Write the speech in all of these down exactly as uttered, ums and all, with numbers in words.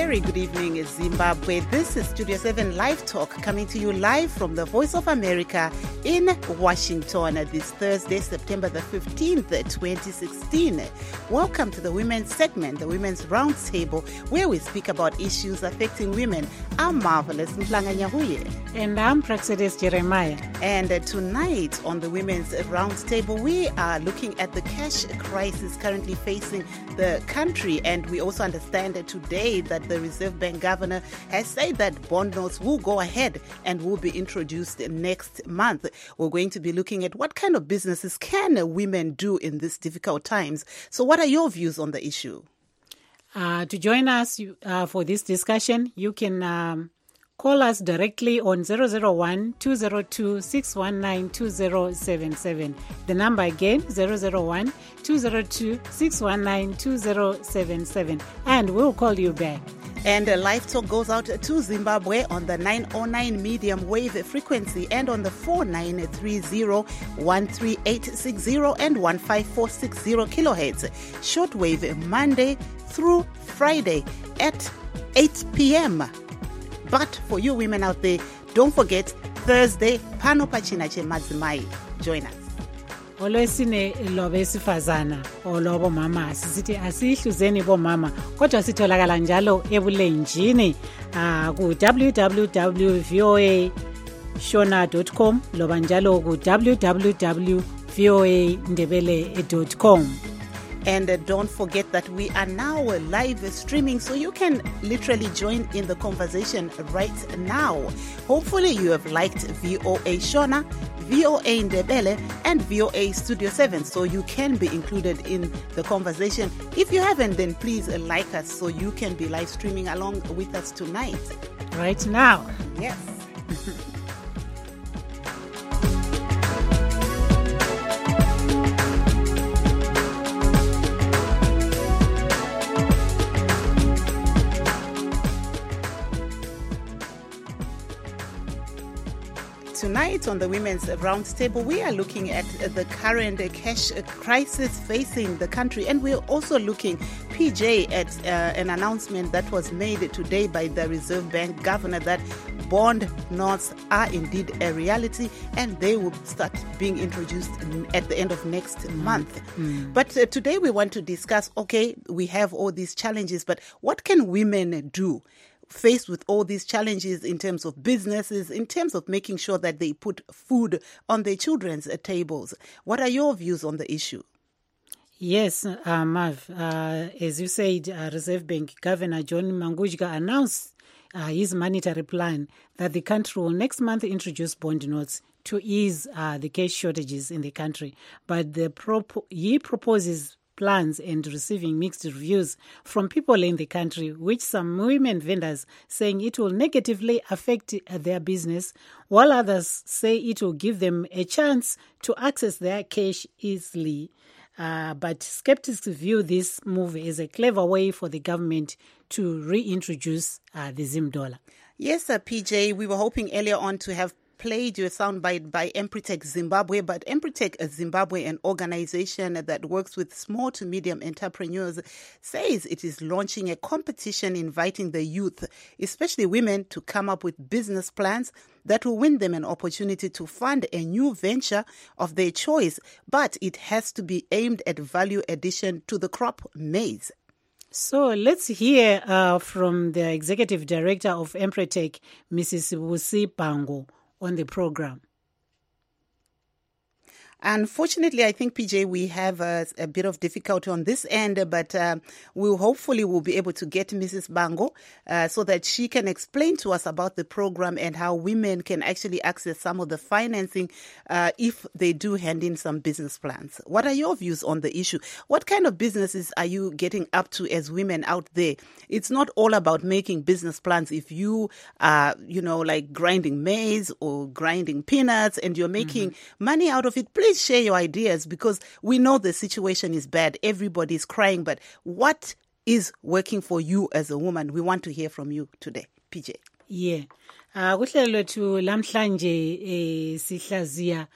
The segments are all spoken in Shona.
very good evening, Zimbabwe. This is Studio seven Live Talk, coming to you live from the Voice of America in Washington this Thursday, September the fifteenth, twenty sixteen. Welcome to the Women's segment, the Women's Roundtable, where we speak about issues affecting women. I'm Marvelous Mhlanga Nyahuye. And I'm Praxedis Jeremiah. And uh, tonight on the Women's Roundtable, we are looking at the cash crisis currently facing the country. And we also understand that today that the Reserve Bank governor has said that bond notes will go ahead and will be introduced next month. We're going to be looking at what kind of businesses can women do in these difficult times. So what are your views on the issue? Uh, to join us uh, for this discussion, you can um, call us directly on zero zero one, two zero two, six one nine, two zero seven seven. The number again, zero zero one, two zero two, six one nine, two zero seven seven. And we'll call you back. And uh, Live Talk goes out to Zimbabwe on the nine oh nine medium wave frequency and on the four nine three zero, one three eight six zero and one five four six zero kilohertz. Shortwave Monday through Friday at eight p.m. But for you women out there, don't forget Thursday, Pano Pachina Che Madzimai. Join us. Olwesine lobe esifazana olobo mama sisithi asihluzeni bomama kodwa sitholakala njalo ebulenjini uh, ku w w w dot v o a shona dot com loba njalo ku w w w dot v o a ndebele dot com. And uh, don't forget that we are now live streaming, so you can literally join in the conversation right now. Hopefully you have liked V O A Shona, V O A Ndebele, and V O A Studio seven, so you can be included in the conversation. If you haven't, then please uh, like us so you can be live streaming along with us tonight. Right now. Yes. Tonight on the Women's Roundtable, we are looking at the current cash crisis facing the country, and we're also looking, P J, at uh, an announcement that was made today by the Reserve Bank governor that bond notes are indeed a reality and they will start being introduced at the end of next mm. month. Mm. But uh, today we want to discuss, okay, we have all these challenges, but what can women do faced with all these challenges in terms of businesses, in terms of making sure that they put food on their children's tables? What are your views on the issue? Yes, uh, Mav, uh, as you said, uh, Reserve Bank Governor John Mangudya announced uh, his monetary plan that the country will next month introduce bond notes to ease uh, the cash shortages in the country. But the prop- he proposes plans and receiving mixed reviews from people in the country, which some women vendors saying it will negatively affect their business, while others say it will give them a chance to access their cash easily. Uh, but skeptics view this move as a clever way for the government to reintroduce uh, the Zim dollar. Yes, uh, P J, we were hoping earlier on to have played your soundbite by Empretech Zimbabwe, but Empretech Zimbabwe, an organization that works with small to medium entrepreneurs, says it is launching a competition inviting the youth, especially women, to come up with business plans that will win them an opportunity to fund a new venture of their choice, but it has to be aimed at value addition to the crop maize. So let's hear uh, from the executive director of Empretech, Missus Busi Pango, on the program. Unfortunately, I think, P J, we have a, a bit of difficulty on this end, but uh, we'll hopefully we'll be able to get Missus Bango uh, so that she can explain to us about the program and how women can actually access some of the financing uh, if they do hand in some business plans. What are your views on the issue? What kind of businesses are you getting up to as women out there? It's not all about making business plans. If you are, you know, like grinding maize or grinding peanuts and you're making mm-hmm. money out of it, please share your ideas, because we know the situation is bad. Everybody's crying, but what is working for you as a woman? We want to hear from you today, P J. Yeah. Uh, kuhlelo lwethu lamhlanje eh sihlaziya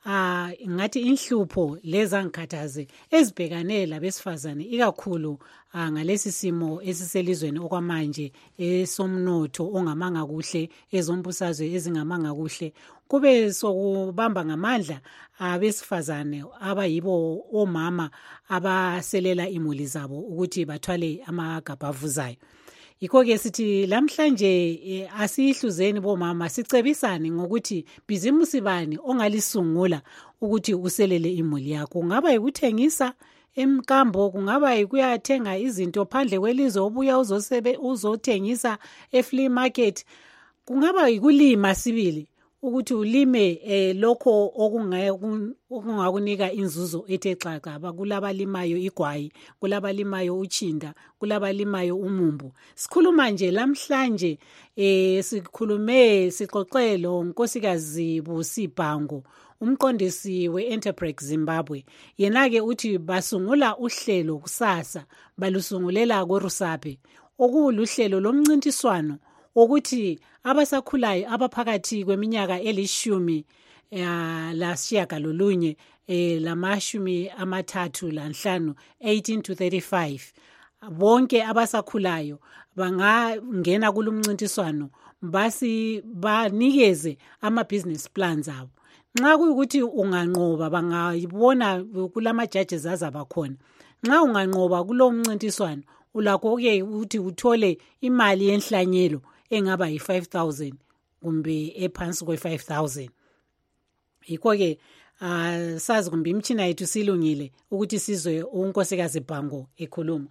ah ngathi inhlupho lezangikhathaze ezibhekane labesifazane ikakhulu ngalesi simo esiselizweni okwamanje esomnotho ongamanga kuhle, ezombusazwe ezingamanga kuhle, kube sokubamba ngamandla abesifazane abayibo omama abaselela imuli zabo ukuthi bathwale amagabha avuzayo. Yikho-ke sithi lamhlanje e, asiyihluzeni bomama sicebisane ngokuthi bhizimusi bani ongalisungula ukuthi uselele imuli yakho. Kungaba yikuthengisa emkambo, kungaba yikuyathenga izinto phandle kwelizwe obuya uzosebe uzothengisa e-flea market, kungaba yikulima sibili ukuthi ulime eh, lokho okungakunika inzuzo ethe xaxa. Kulabalimayo igwayi, kulabalimayo uchinda, kulabalimayo umumbu. Sikhuluma nje lamhlanje eh, sikhulume sixoxelo Nkosikazi Busi Bhango, umqondisi we-Enterprise Zimbabwe. Yena-ke uthi basungula uhlelo kusasa, balusungulela koRusape, okuluhlelo lomncintiswano ukuthi abasakhulayo abaphakathi kweminyaka elishumi uh, lashiyagalolunye eh, lamashumi amathathu lanhlanu eighteen to thirty-five, bonke abasakhulayo bangangena kulumncintiswano basi banikeze ama-business plans abo. Nxa kuyukuthi unganqoba bangayibona kulama judges azaba khona. Nxa unganqoba kulo mncintiswano ulakho-ke ukuthi uthole imali yenhlanyelo engaba yi-five thousand kumbe ephansi kwe-five thousand. Yikho-ke uh, sazi kumbe imtshina yethu silungile ukuthi sizwe uNkosikazi Bhango ekhuluma.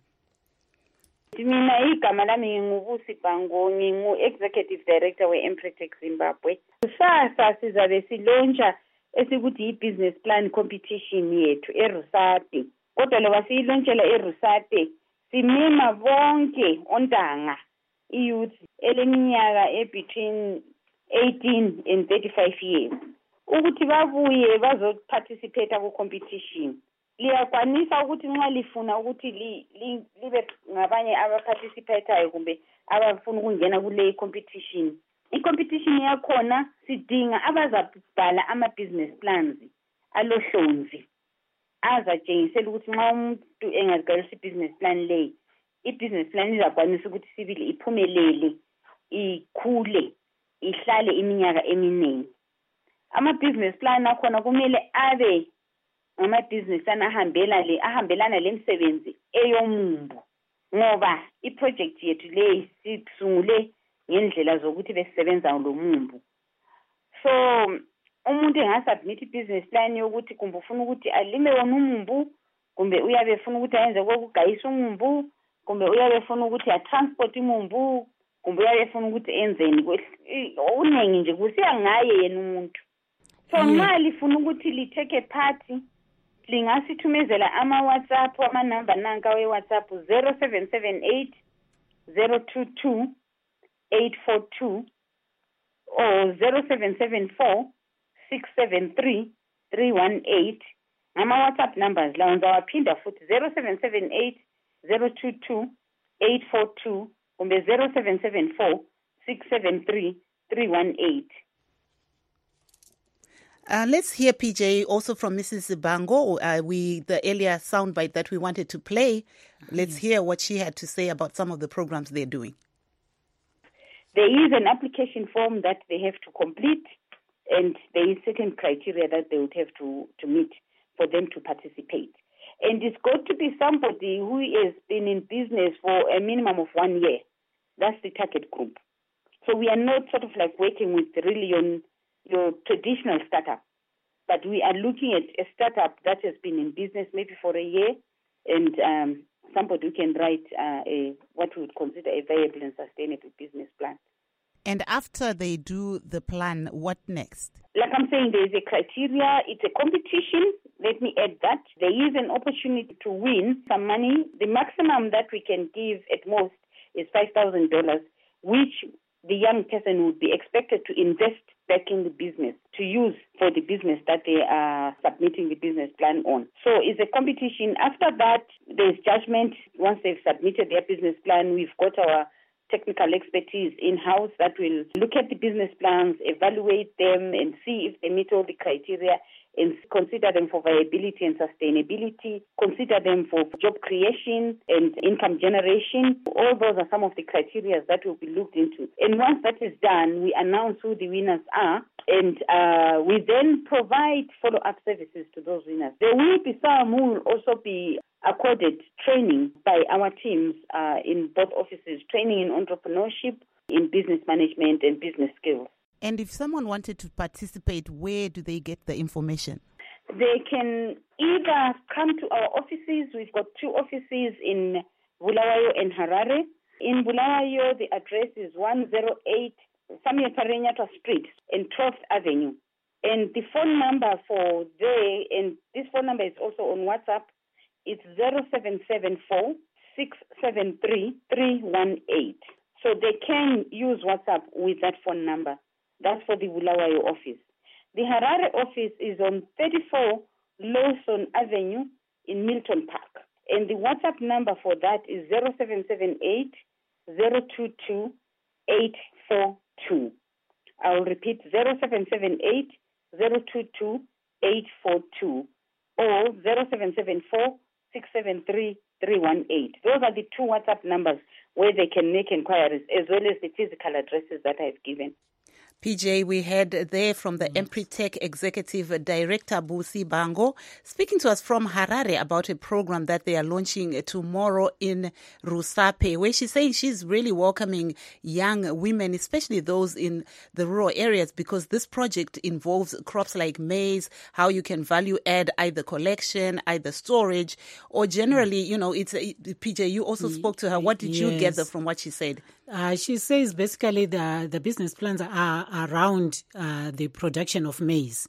Mina igama lami nguBusi Bhango, ngingu-Executive Director we-Emprotech Zimbabwe. Kusasa sizabe silontsha esikuthi i-business plan competition yethu eRusape. Kodwa loba siyilontshela eRusape, simema bonke ontanga i-youth eleminyaka e-between eighteen and thirty-five years ukuthi babuye bazoparticipate ku-competition. Liyakwanisa ukuthi nxa lifuna ukuthi li, li, libe ngabanye abaparticipatayo kumbe abafuna ukungena kule competition. I-competition yakhona sidinga abazabhala ama-business plans alohlonzi azatshengisela ukuthi nxa umuntu engazigqalisa i-business plan leyi, i-business plan izakwanisa ukuthi sibili iphumelele, ikhule, ihlale iminyaka eminingi. Ama-business plan akhona kumele abe ama-business anahambela le ahambelana lemsebenzi eyomumbu, ngoba i-project yethu leyi sisungule ngendlela zokuthi besisebenza lomumbu. So umuntu engasubmit i-business plan yokuthi kumbe ufuna ukuthi alime wona umumbu, kumbe uyabe efuna ukuthi ayenze kokugayisa umumbu, kumbe uyabe efuna ukuthi atransport umumbu, kumbe uyabe efuna ukuthi enzeni, uningi nje kusiya ngaye yena umuntu. So nxa lifuna ukuthi li-take part, lingasithumezela ama-WhatsApp, ama-number nanka we-WhatsApp zero seven seven eight zero two two eight four two or zero seven seven four six seven three three one eight. Ngama-WhatsApp numbers lawo ngizawaphinda futhi zero seven seven eight zero two two eight four two kumbe zero seven seven four six seven three three one eight. Uh, let's hear, P J, also from Missus Bhango. Uh, we the earlier soundbite that we wanted to play. Let's yes. hear what she had to say about some of the programs they're doing. There is an application form that they have to complete, and there is certain criteria that they would have to, to meet for them to participate. And it's got to be somebody who has been in business for a minimum of one year. That's the target group. So we are not sort of like working with really on your traditional startup, but we are looking at a startup that has been in business maybe for a year, and um, somebody who can write uh, a, what we would consider a viable and sustainable business plan. And after they do the plan, what next? Like I'm saying, there is a criteria. It's a competition. Let me add that. There is an opportunity to win some money. The maximum that we can give at most is five thousand dollars, which the young person would be expected to invest back in the business to use for the business that they are submitting the business plan on. So it's a competition. After that, there's judgment. Once they've submitted their business plan, we've got our technical expertise in-house that will look at the business plans, evaluate them, and see if they meet all the criteria, and consider them for viability and sustainability, consider them for job creation and income generation. All those are some of the criteria that will be looked into. And once that is done, we announce who the winners are, and uh, we then provide follow-up services to those winners. There will be some who will also be accorded training by our teams uh, in both offices, training in entrepreneurship, in business management, and business skills. And if someone wanted to participate, where do they get the information? They can either come to our offices. We've got two offices in Bulawayo and Harare. In Bulawayo, the address is one oh eight Samuel Parenyatwa Street and twelfth Avenue. And the phone number for there, and this phone number is also on WhatsApp, it's zero seven seven four, six seven three, three one eight. So they can use WhatsApp with that phone number. That's for the Bulawayo office. The Harare office is on thirty-four Lawson Avenue in Milton Park. And the WhatsApp number for that is zero seven seven eight, zero two two, eight four two. I'll repeat, zero seven seven eight, zero two two, eight four two or zero seven seven four, six seven three, three one eight. Those are the two WhatsApp numbers where they can make inquiries, as well as the physical addresses that I've given. P J, we heard there from the Empretec Executive Director, Busi Bango, speaking to us from Harare about a program that they are launching tomorrow in Rusape, where she's saying she's really welcoming young women, especially those in the rural areas, because this project involves crops like maize, how you can value add either collection, either storage, or generally, you know, it's a, P J, you also spoke to her. What did yes. you gather from what she said? Uh, she says basically the the business plans are around uh, the production of maize.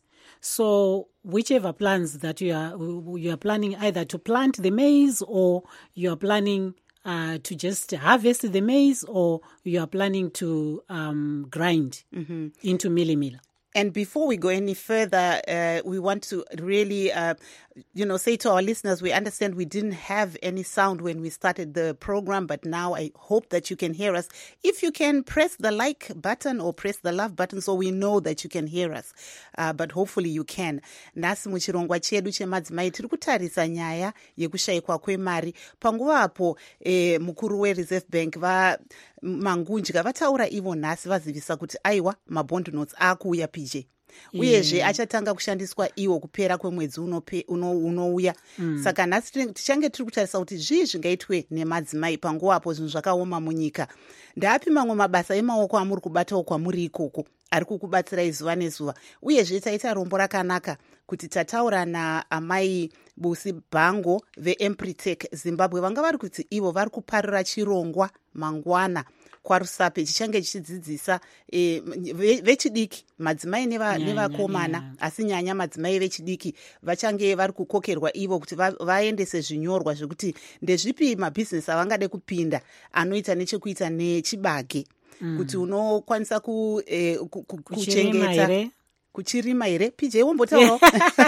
So whichever plans that you are you are planning either to plant the maize, or you are planning uh, to just harvest the maize, or you are planning to um, grind mm-hmm. into milli mill. And before we go any further, uh, we want to really, uh, you know, say to our listeners, we understand we didn't have any sound when we started the program, but now I hope that you can hear us. If you can, press the like button or press the love button so we know that you can hear us. Uh, but hopefully you can. Nasi muchirongwa chedu chemadzimai tiri kutarisa nyaya yekushayikwa kwemari. Panguva apo eh, mukuru weReserve Bank va Mangunjika vataura ivo nhasi vazivisa kuti aiwa mabond notes akuuya P J. Uyezve achatanga kushandiswa iwo kupera kwemwedzi unouya uno, uno mm. Saka nhasi tichange tiri kutarisa kuti zvii zvingaitwe nemadzimai panguva apo zvinhu zvakaoma munyika. Ndapi mamwe mabasa emaoko amuri kubatawo kwamuri ikoko ari kukubatsirai zuva nezuva. Uyezve taita rombo rakanaka kuti tataura naamai Busi Bango veEmpretec Zimbabwe vanga vari kuti ivo vari kuparira chirongwa mangwana kwaRusape chichange chichidzidzisa e, vechidiki madzimai nevakomana neva asi nyanya madzimai vechidiki vachange vari kukokerwa ivo kuti va, vaendese zvinyorwa zvekuti ndezvipi mabhizinesi avangade kupinda anoita nechekuita nechibage mm. kuti unokwanisa ku, eh, ku, ku, kuchengeta kuchirima here P J wombotaurawo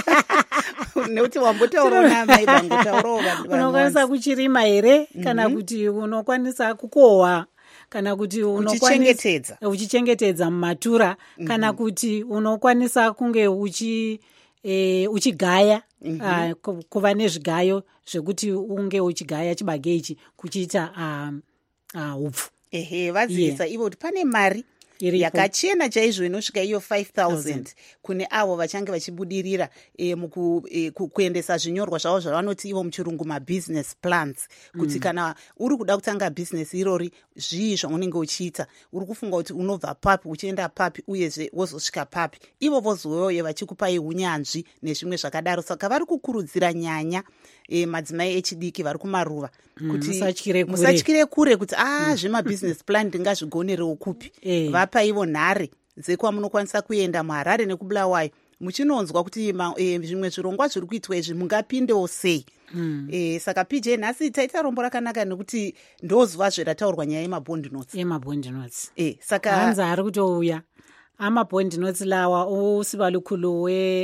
nekuti wambotaurawo namai Bango taurawo unokwanisa kuchirima here kana mm-hmm. kuti unokwanisa kukohwa kana kuti unochengetedza uchichengetedza mumatura mm-hmm. kana kuti unokwanisa kunge uchi e, uchigaya mm-hmm. uh, kuva nezvigayo zvekuti unge uchigaya chibage ichi kuchiita upfu uh, uh, ehe vazivisa yeah. ivo kuti pane mari yakachena chaizvo inosvika iyo five thousand kune avo vachange vachibudirira e, muku, e, kuendesa zvinyorwa zvavo zvavanoti ivo muchirungu mabusiness plans kuti mm. kana uri kuda kutanga bhizinesi irori zvii zvaunenge uchiita uri kufunga kuti unobva papi uchienda papi uyezve wozosvika papi ivo vozouye vachikupai unyanzvi nezvimwe zvakadaro. Saka vari kukurudzira nyanya e, madzimai echidiki vari kumaruva mm, kuti musatyire kure, musatyire kure kuti ah zvemabusiness plan ndingazvigonerewo kupi e. Vapa ivo nhare dzekwamunokwanisa kuenda muHarare nekubulawayo muchinonzwa kuti e, zvimwe zvirongwa zviri kuitwa izvi mungapindewo sei mm. e, saka P J nhasi taita rombo rakanaka nekuti ndozuva zverataurwa nyaya yemabond notes yemabond notes e, saka hanzi ari kutouya amabond notes lawa usiva lukulu we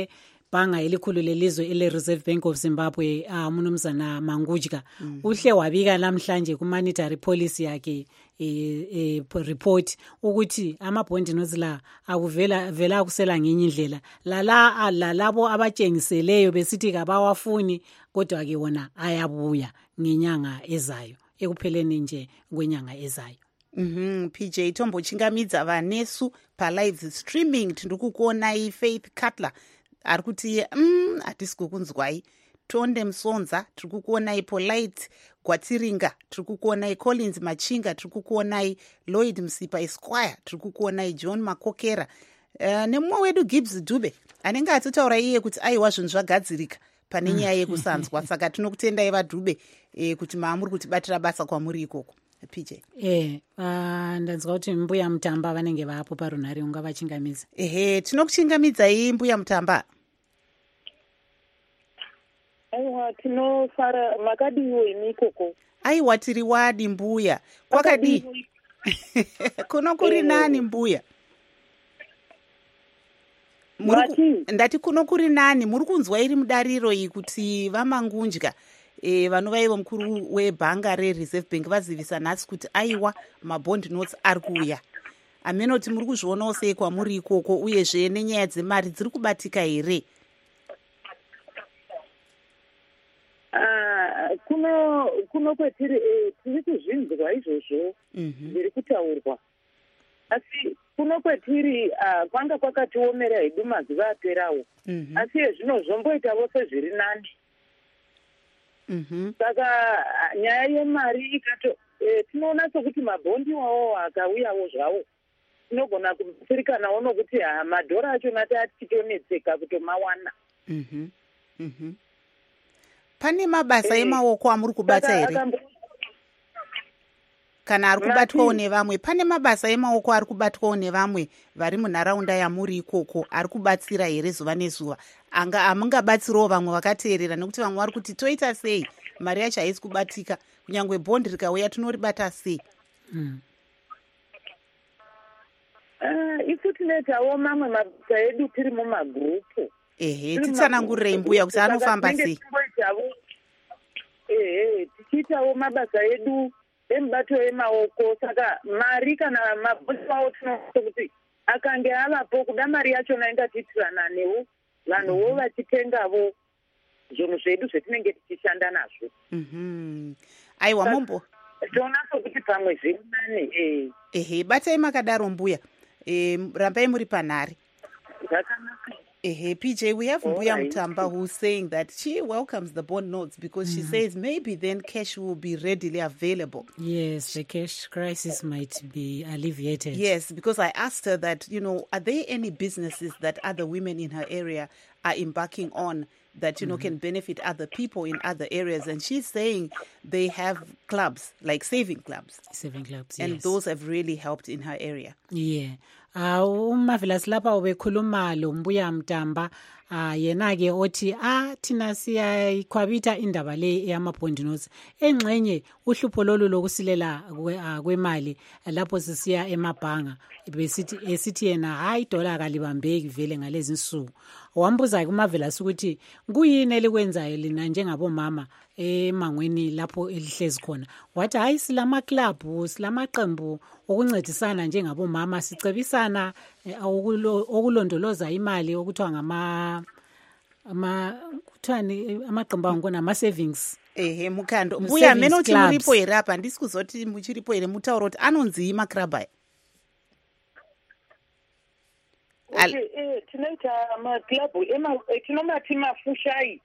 bhanga elikhulu lelizwe ele Reserve Bank of Zimbabwe uh, Mnumzana Mangudya mm -hmm. uhle wabika namhlanje ku monetary policy yakhe e, e, report ukuthi ama bond notes la akuvela vela kusela ngenye indlela lala lalabo abatshengiseleyo besithi kabawafuni kodwa ke wona ayabuya ngenyanga ezayo ekupheleni nje kwenyanga ezayo. Mhm P J Tombo chingamidza vanesu pa live streaming tiri kukuonai Faith Cutler ari kuti mm hatisi kukunzwai Tonde Msonza tiri kukuonai Polite Gwatiringa tiri kukuonai Collins Machinga tiri kukuonai Lloyd Msipa Esquire tiri kukuonai John Makokera uh, nemumwe wedu Gibbs Dube anenge atitaura iye kuti aiwa zvinhu zvagadzirika pane nyaya yekusanzwa saka tinokutendai vaDhube eh, kuti maamuri kutibatira basa kwamuri ikoko. P J eh uh, ndanzwa kuti mbuya Mutamba vanenge vapo parunhare unga vachingamidza. Ehe tinokuchingamidzai mbuya Mutamba. Aiwa tinofara makadiwo imikoko. Aiwa tiri wadi mbuya kwakadi kuno kuri nani mbuya Muri, ndati kuno kuri nani muri kunzwa iri mudariro iyi kuti vaMangudya e, vanhu vaivo mukuru webhanga reReserve Bank vazivisa nhasi kuti aiwa mabond notes ari kuuya amenoti muri kuzvionawo sei kwamuri ikoko uyezve nenyaya dzemari dziri kubatika here? Uh, kuno kuno kwetiri eh, tiri kuzvinzwa izvozvo zviri kutaurwa asi kuno kwetiri uh, kwanga kwakatiomera hedu mazuva aperawo mm -hmm. asi zvino zvomboitawo sezviri nani mm -hmm. saka uh, nyaya yemari ikato eh, tinoona sokuti mabhondi wawo akauyawo zvawo tinogona kutsirikanawo nokuti ha madhora achona tatitonetseka kutomawana. mm -hmm. mm -hmm. Pane mabasa emaoko amuri kubata here kana ari kubatwawo nevamwe? Pane mabasa emaoko ari kubatwawo nevamwe vari munharaunda yamuri ikoko ari kubatsira here zuva nezuva anga amungabatsirawo vamwe vakateerera nekuti vamwe vari kuti toita sei mari yacho haisi kubatika kunyange bhondi rikauya tinoribata sei? mm. uh, isu tinoitawo mamwe mabasa edu tiri mumagrupu. Ehe titsanangurirei mbuya kuti anofamba sei? Ehe tichiitawo mabasa edu emubato emaoko saka mari kana mabhondi awo tinoona kuti akange avapo kuda mari yachona ingatiitirana newo vanhuwo vachitengavo zvinhu zvedu zvetinenge tichishanda nazvo. mhm aiwa mombo toona sokuti pamwe zviri nani. eh ehe batai makadaro mbuya eh rambai muri panhare zvakanaka. Uh, P J, we have Mbuya right. Mutamba who's saying that she welcomes the bond notes because mm. she says maybe then cash will be readily available. Yes, the cash crisis might be alleviated. Yes, because I asked her that, you know, are there any businesses that other women in her area are embarking on that, you know, mm-hmm. can benefit other people in other areas? And she's saying they have clubs, like saving clubs. Saving clubs, and yes. those have really helped in her area. Yeah. Uh, umavelas lapha ubekhuluma lo Mbuya Mutamba uh, yena ke othi ah thina siyayikhwabita indaba le yamabond notes engxenye uhlupho lolu lokusilela kwemali lapho sisiya emabhanga besithi esithi yena hayi dollar kalibambeki vele ngalezi insuku. Wambuza kumavelas ukuthi kuyini elikwenzayo lina njengabomama emangweni lapho elihlezi khona. Wathi hayi silama club silamaqembu okuncedisana njengabomama sicebisana okulondoloza imali okuthiwa ngama ama kuthani amaqembu angona ama savings. Ehe mukando mbuya menoti muripo here apa handisi kuzoti muchiripo here mutauro kuti anonzi maclub aya. Okay, eh tinoita maclub ema tinomati mafushai.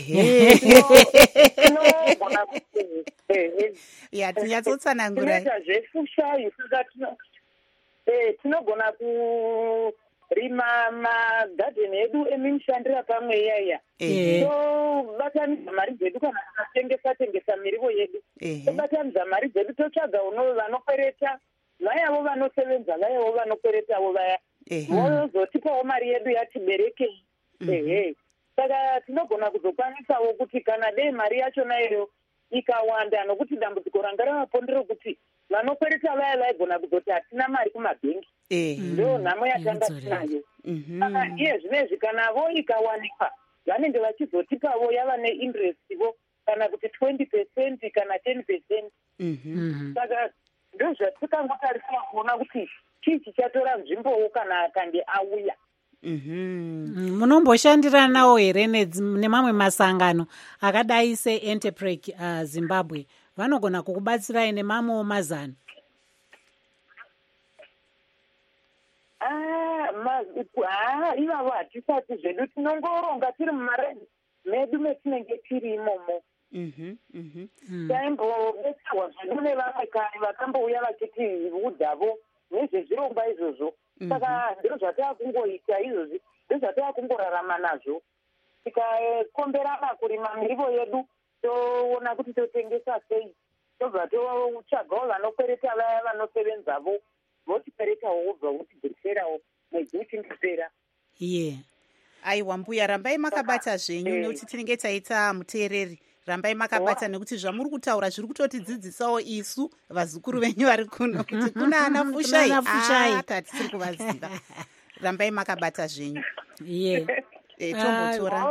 Tinogona ya tinyatsotsanangura zvefushai saka tinogona kurima magadheni edu emimishandira pamwe iyaya tobatanidza mari dzedu kana tikatengesa tengesa mirivo yedu tobatanidza mari dzedu totsvaga uno vanokwereta vayavo vanosevenza vayavo vanokweretawo vaya vozotipawo mari yedu yatiberekei. ehe saka tinogona kuzokwanisawo kuti kana dei mari yachona iyo ikawanda nokuti dambudziko ranga ravapo nderokuti vanokwereta vaya vaigona kuzoti hatina mari kumabhengi ndo nhamo yatanga tinayo. Saka iye zvinezvi kana vo ikawanikwa vanenge vachizotipavo yava neinterestivo kana kuti twenty percent kana ten percent. Saka ndo zvatikangotarisira kuona kuti chii chichatora nzvimbowo kana akange auya. Munomboshandiranawo here nemamwe masangano akadai seEnterprec uh, Zimbabwe vanogona kukubatsirai nemamwewo mazano? Ah, ivavo hatisati zvedu tinongoronga tiri mumarengi medu metinenge tiri imomo. Taimbodetserwa zvedu nevamwe kare vakambouya vachiti udhavo nezvezvirongwa izvozvo. Saka ndiro zvataakungoita izvozvi, ndiro zvataakumborarama nazvo. Tikakomberana kurima mirivo yedu toona kuti totengesa sei, tobva totsvagawo vanokwereta vaya vanosevenzavo votikweretawo wobva votibvisirawo mwedzi uchingopera. Iye aiwa mbuya, rambai makabata zvenyu nekuti tinenge taita muteereri. Rambai makabata nekuti zvamuri kutaura zviri kutotidzidzisawo isu vazukuru venyu vari kuno kuti kuna ana fushai tatisiri kuvaziva. Rambai makabata zvenyu. Iye tombotora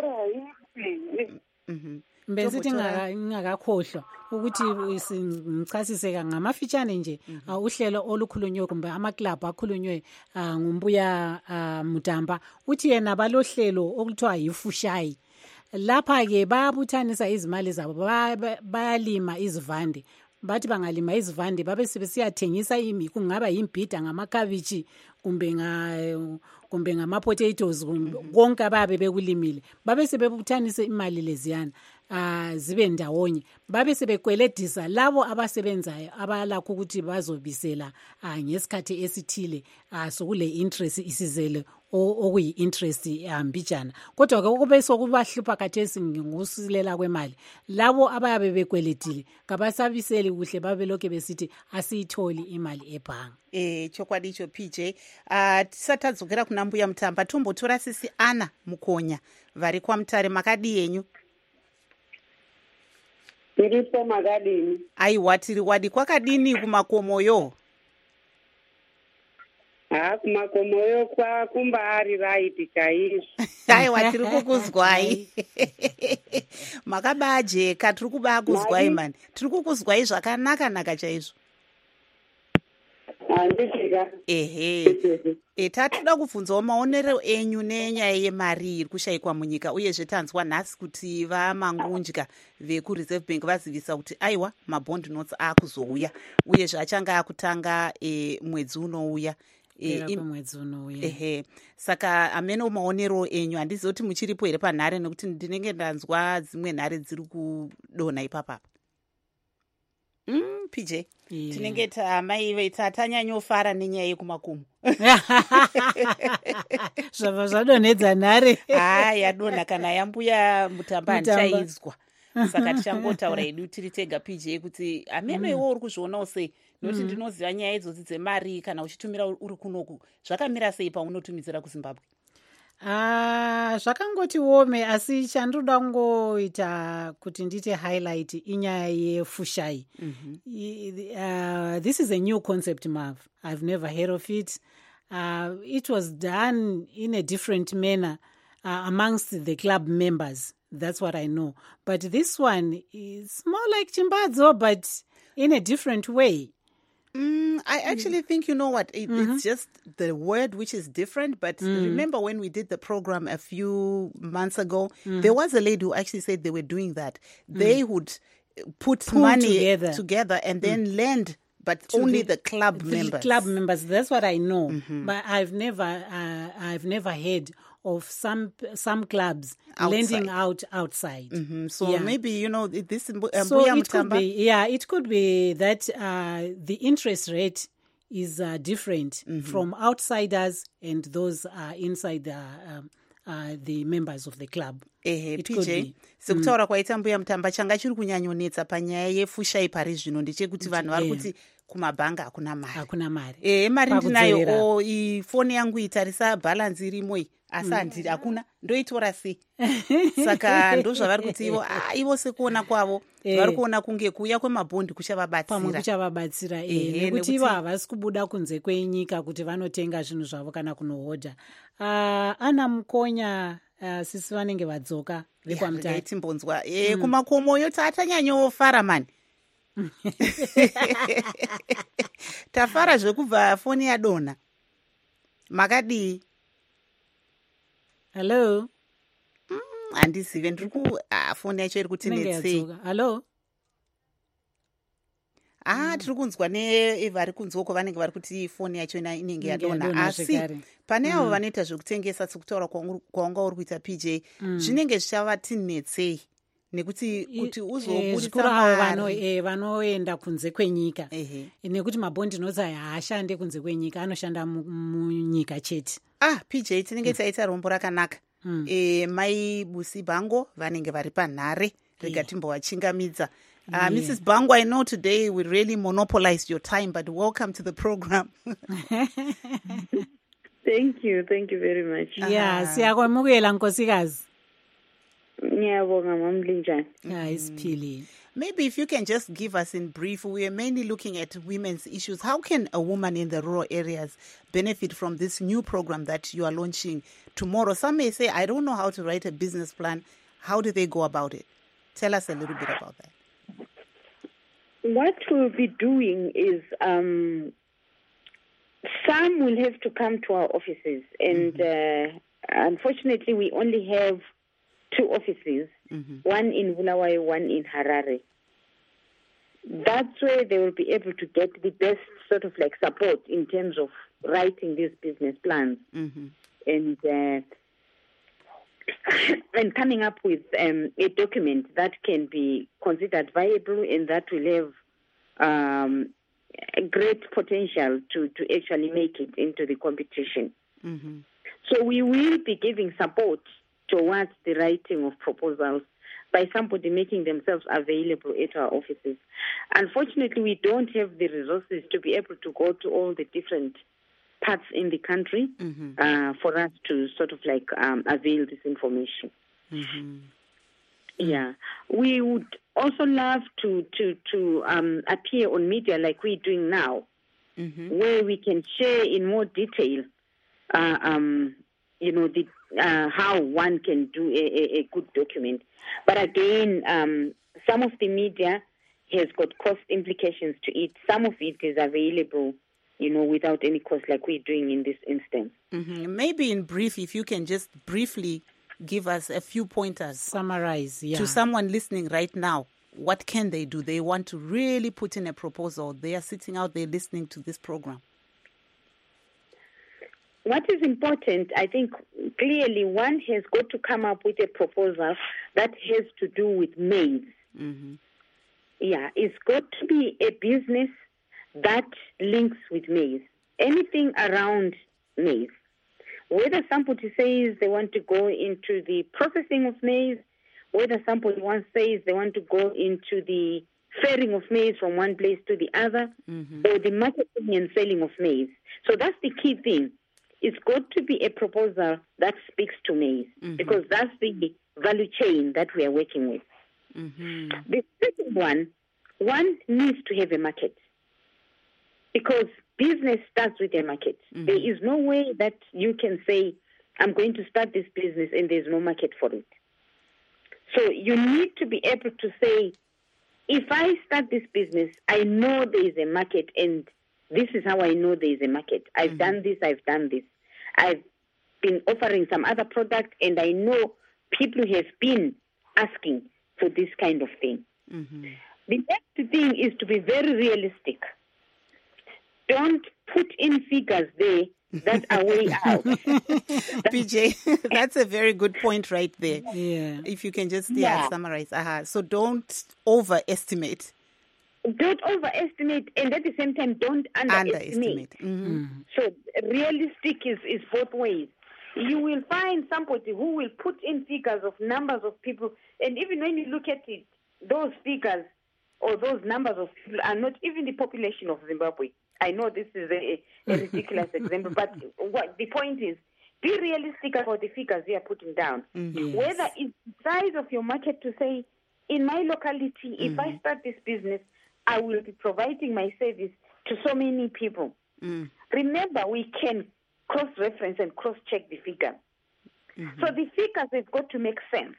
mbezi tingakakhohlwa ukuthi sichasiseka ngamafitshane nje uhlelo olukhulunywe kumbe amaklabhu akhulunywe ngumbuya Mutamba uthi yena balohlelo okuthiwa yifushai. Lapha-ke bayabuthanisa izimali zabo, bayalima izivande. Bathi bangalima izivande babe sebesiyathengisa imi, kungaba yimbhida ngamakhabishi kumbe nga kumbe ngama-potatoes konke ababe bekulimile. Babe sebebuthanisa imali leziyana uh, zibe ndawonye. Babe sebekweledisa labo abasebenzayo abalakho ukuthi bazobisela uh, ngesikhathi esithile uh, sokule interest isizele okuyi-interest mbijana. Kodwa-ke ukube sokubahlupha khathesi ngokusilela kwemali, labo abayabe bekweletile kabasabiseli kuhle babe lokhe besithi asiyitholi imali ebhanga. Eh, chokwadi icho P J. Uh, tisatadzokera kuna mbuya Mutamba, tombotora sisi Ana Mukonya vari kwaMutare. Makadi yenyu? Tiripo makadini. Aiwa, tiri wadi kwakadini kumakomoyo? Ha, kumakomoyo kwa kumba ari right chaizvo. Aiwa, tiri kukuzwai. Makabajeka, tiri kubakuzwai mani. Tiri kukuzwai zvakanaka naka chaizvo. Handika. Ehe. E, tatoda kubvunzawo maonero enyu nenyaya yemari iri kushayikwa munyika, uyezve tanzwa nhasi kuti vamangunja vekureserve bank vazivisa kuti aiwa mabond notes akuzouya uyezve achanga akutanga e, mwedzi unouya. E, mwedzi unouya. Ehe. Saka ameno maonero enyu, handizivi kuti muchiripo here panhare nekuti ndinenge ndanzwa dzimwe nhare dziri kudonha ipapa. Mm, P J. Yeah. Tinenge tamai tatanyanyofara nenyaya yekumakumu. Zvava zvadonhedza nhare. Ah, yadonha kana yambuya Mutamba handichaizwa. Saka tichangotaura hedu tiri tega P J kuti ameno iwo uri kuzvionawo sei, nokuti ndinoziva nyaya idzodzi dzemari kana uchitumira uri kunoku zvakamira sei paunotumidzira kuZimbabwe? Ah, zvakangoti wome, asi chandoda kungoita kuti ndite highlight inyaya yefushai. Mm-hmm. Uh, this is a new concept, Mav. I've never heard of it. Uh, it was done in a different manner uh, amongst the club members. That's what I know. But this one is more like Chimbadzo, but in a different way. Mm, I actually think, you know what, it, mm-hmm. it's just the word which is different. But mm. remember when we did the program a few months ago, mm. there was a lady who actually said they were doing that. Mm. They would put Pull money together. together and then mm. lend, but to only the, the club the members. Club members, that's what I know. Mm-hmm. But I've never, uh, I've never heard of some some clubs outside. lending out outside. Mm-hmm. So yeah. maybe, you know, this um, so it could be, yeah, it could be that uh, the interest rate is uh, different mm-hmm. from outsiders and those uh, inside the um, uh, the members of the club. Ehe, P J, sekutaura mm. kwaita mbuya Mutamba changa chiri kunyanyonetsa panyaya yefushai pari zvino ndechekuti vanhu vari kuti kumabhanga hakuna mari. Hakuna mari. Eh, mari ndinayo o ifoni yangu itarisa balance irimo iyi asi handiri hakuna ndoitora sei saka ndo zvavari kuti ivo ivo sekuona kwavo vari kuona kunge kuuya kwemabhondi kuchavabatsira kuchavabatsira nekuti ivo havasi kubuda kunze kwenyika kuti vanotenga zvinhu zvavo kana kunohodha. Ana Mukonya sisi vanenge vadzoka rekwamutatimbonzwa kumakomoyo tatanyanyofara mani tafara zvekubva foni yadonha. Makadii? Hello. Handizive ndiri ku foni yacho iri kuti netsei. Hello. Ah, tiri kunzwa nevari kunzwa uko vanenge vari kuti foni yacho inenge yadonha, asi pane avo vanoita zvekutengesa sekutaura kwawanga uri kuita P J zvinenge zvichavati netsei nekuti kuti uzobudisa mari vanoenda kunze kwenyika nekuti mabondi noti haashande kunze kwenyika, anoshanda munyika chete. Ah, P J tinenge taita rombo rakanaka. Mai Busi Bango vanenge vari panhare, rega timbovachingamidza. Uh, yeah. Missus Bango, I know today we really monopolized your time, but welcome to the program. Thank you. Thank you very much. Yeah, siyakwamukela nkosikazi. Ngiyabonga mamlinjani. Yeah, isiphilile. Maybe if you can just give us in brief, we are mainly looking at women's issues. How can a woman in the rural areas benefit from this new program that you are launching tomorrow? Some may say, I don't know how to write a business plan. How do they go about it? Tell us a little bit about that. What we'll be doing is um, some will have to come to our offices, and mm-hmm. uh, unfortunately we only have two offices, mm-hmm. one in Bulawayo, one in Harare. That's where they will be able to get the best sort of like support in terms of writing these business plans mm-hmm. and uh, and coming up with um, a document that can be considered viable and that will have um, a great potential to, to actually make it into the competition. Mm-hmm. So we will be giving support towards the writing of proposals by somebody making themselves available at our offices. Unfortunately, we don't have the resources to be able to go to all the different parts in the country mm-hmm. uh, for us to sort of like um, avail this information. Mm-hmm. Yeah. We would also love to, to, to um, appear on media like we're doing now, mm-hmm. where we can share in more detail, uh, um, you know, the, uh, how one can do a, a, a good document. But again, um, some of the media has got cost implications to it. Some of it is available, you know, without any cost like we're doing in this instance. Mm-hmm. Maybe in brief, if you can just briefly give us a few pointers. Summarize, yeah. To someone listening right now, what can they do? They want to really put in a proposal. They are sitting out there listening to this program. What is important, I think, clearly one has got to come up with a proposal that has to do with maize. Mm-hmm. Yeah, it's got to be a business that links with maize. Anything around maize. Whether somebody says they want to go into the processing of maize, whether somebody once says they want to go into the ferrying of maize from one place to the other, mm-hmm. or the marketing and selling of maize. So that's the key thing. It's got to be a proposal that speaks to maize, mm-hmm. because that's the value chain that we are working with. Mm-hmm. The second one, one needs to have a market, because business starts with a market. Mm-hmm. There is no way that you can say, I'm going to start this business and there's no market for it. So you need to be able to say, if I start this business, I know there is a market, and this is how I know there is a market. I've mm-hmm. done this, I've done this. I've been offering some other product, and I know people have been asking for this kind of thing. Mm-hmm. The next thing is to be very realistic. Don't put in figures there that are way out. P J, that's a very good point right there. Yeah. If you can just yeah, yeah. summarize. Uh-huh. So don't overestimate. Don't overestimate, and at the same time, don't underestimate. underestimate. Mm-hmm. So realistic is, is both ways. You will find somebody who will put in figures of numbers of people, and even when you look at it, those figures or those numbers of people are not even the population of Zimbabwe. I know this is a, a ridiculous example, but what the point is, be realistic about the figures you are putting down. Mm-hmm. Whether it's the size of your market to say, in my locality, mm-hmm. if I start this business, I will be providing my service to so many people. Mm. Remember, we can cross-reference and cross-check the figure. Mm-hmm. So the figures have got to make sense.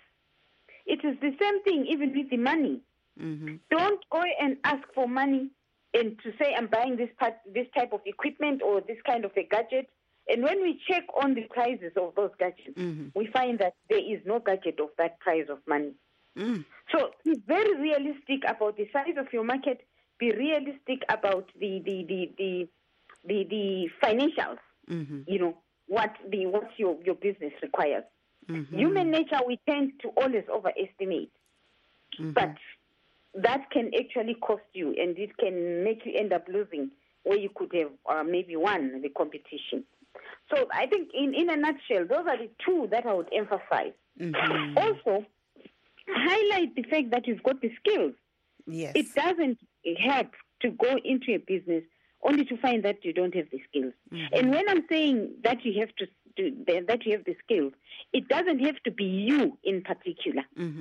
It is the same thing even with the money. Mm-hmm. Don't go and ask for money and to say I'm buying this part, this type of equipment or this kind of a gadget. And when we check on the prices of those gadgets, mm-hmm. we find that there is no gadget of that price of money. Mm. So be very realistic about the size of your market. Be realistic about the the the the the, the financials. Mm-hmm. You know what the what your your business requires. Mm-hmm. Human nature, we tend to always overestimate, mm-hmm. but that can actually cost you, and it can make you end up losing where you could have uh, maybe won the competition. So I think, in, in a nutshell, those are the two that I would emphasize. Mm-hmm. Also, highlight the fact that you've got the skills. Yes. It doesn't help to go into a business only to find that you don't have the skills. Mm-hmm. And when I'm saying that you have to do, that you have the skills, it doesn't have to be you in particular. Mm-hmm.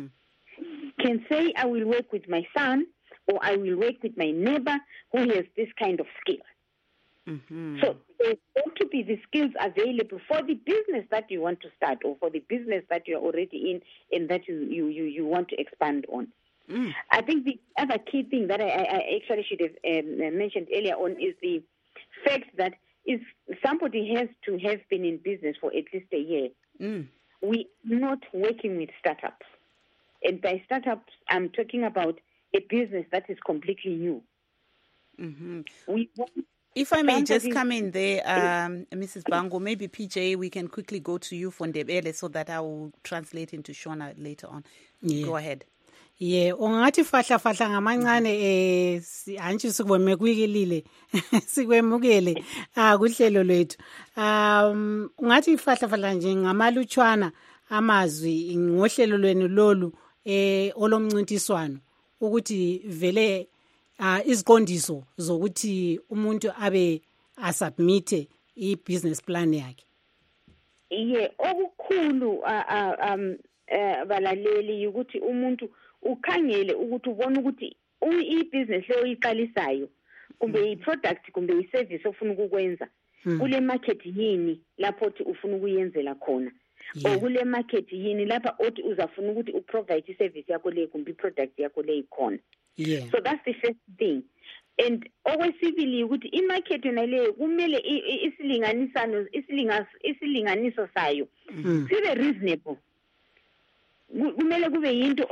Can say, I will work with my son, or I will work with my neighbor who has this kind of skill. Mm-hmm. So there's got to be the skills available for the business that you want to start, or for the business that you're already in and that you, you, you, you want to expand on. Mm. I think the other key thing that I, I actually should have um, mentioned earlier on is the fact that if somebody has to have been in business for at least a year, mm. we're not working with startups. And by startups, I'm talking about a business that is completely new. Mm-hmm. We want If I may just come in there, um, Missus Bango, maybe P J, we can quickly go to you for Ndebele so that I will translate into Shona later on. Yeah. Go ahead. Yeah, ungathi fahla fahla ngamancane eh antshi sikwemekuyilile sikwemukele ah kuhlelo lwethu. Um ungathi fahla fahla nje ngamalutshwana amazwi ngohlelo lwenu lolu eh olomncintiswano ukuthi vele uh, iziqondiso zokuthi umuntu abe asubmit i-business plan yakhe. Yeah, okukhulu uh, um uh, balaleli ukuthi umuntu ukhangele ukuthi ubone ukuthi i-business leyo iqalisayo kumbe i-product kumbe i-service ofuna ukukwenza kule market yini lapho uthi ufuna ukuyenzela khona. Or kule market yini lapha othi uzafuna ukuthi uprovide i-service yakho leyo kumbe i-product yakho leyo ikhona. Yeah. So that's the first thing. And okwesibili ukuthi i-market yona leyo kumele isilinganisano isilinganiso sayo sibe reasonable. Kumele kube yinto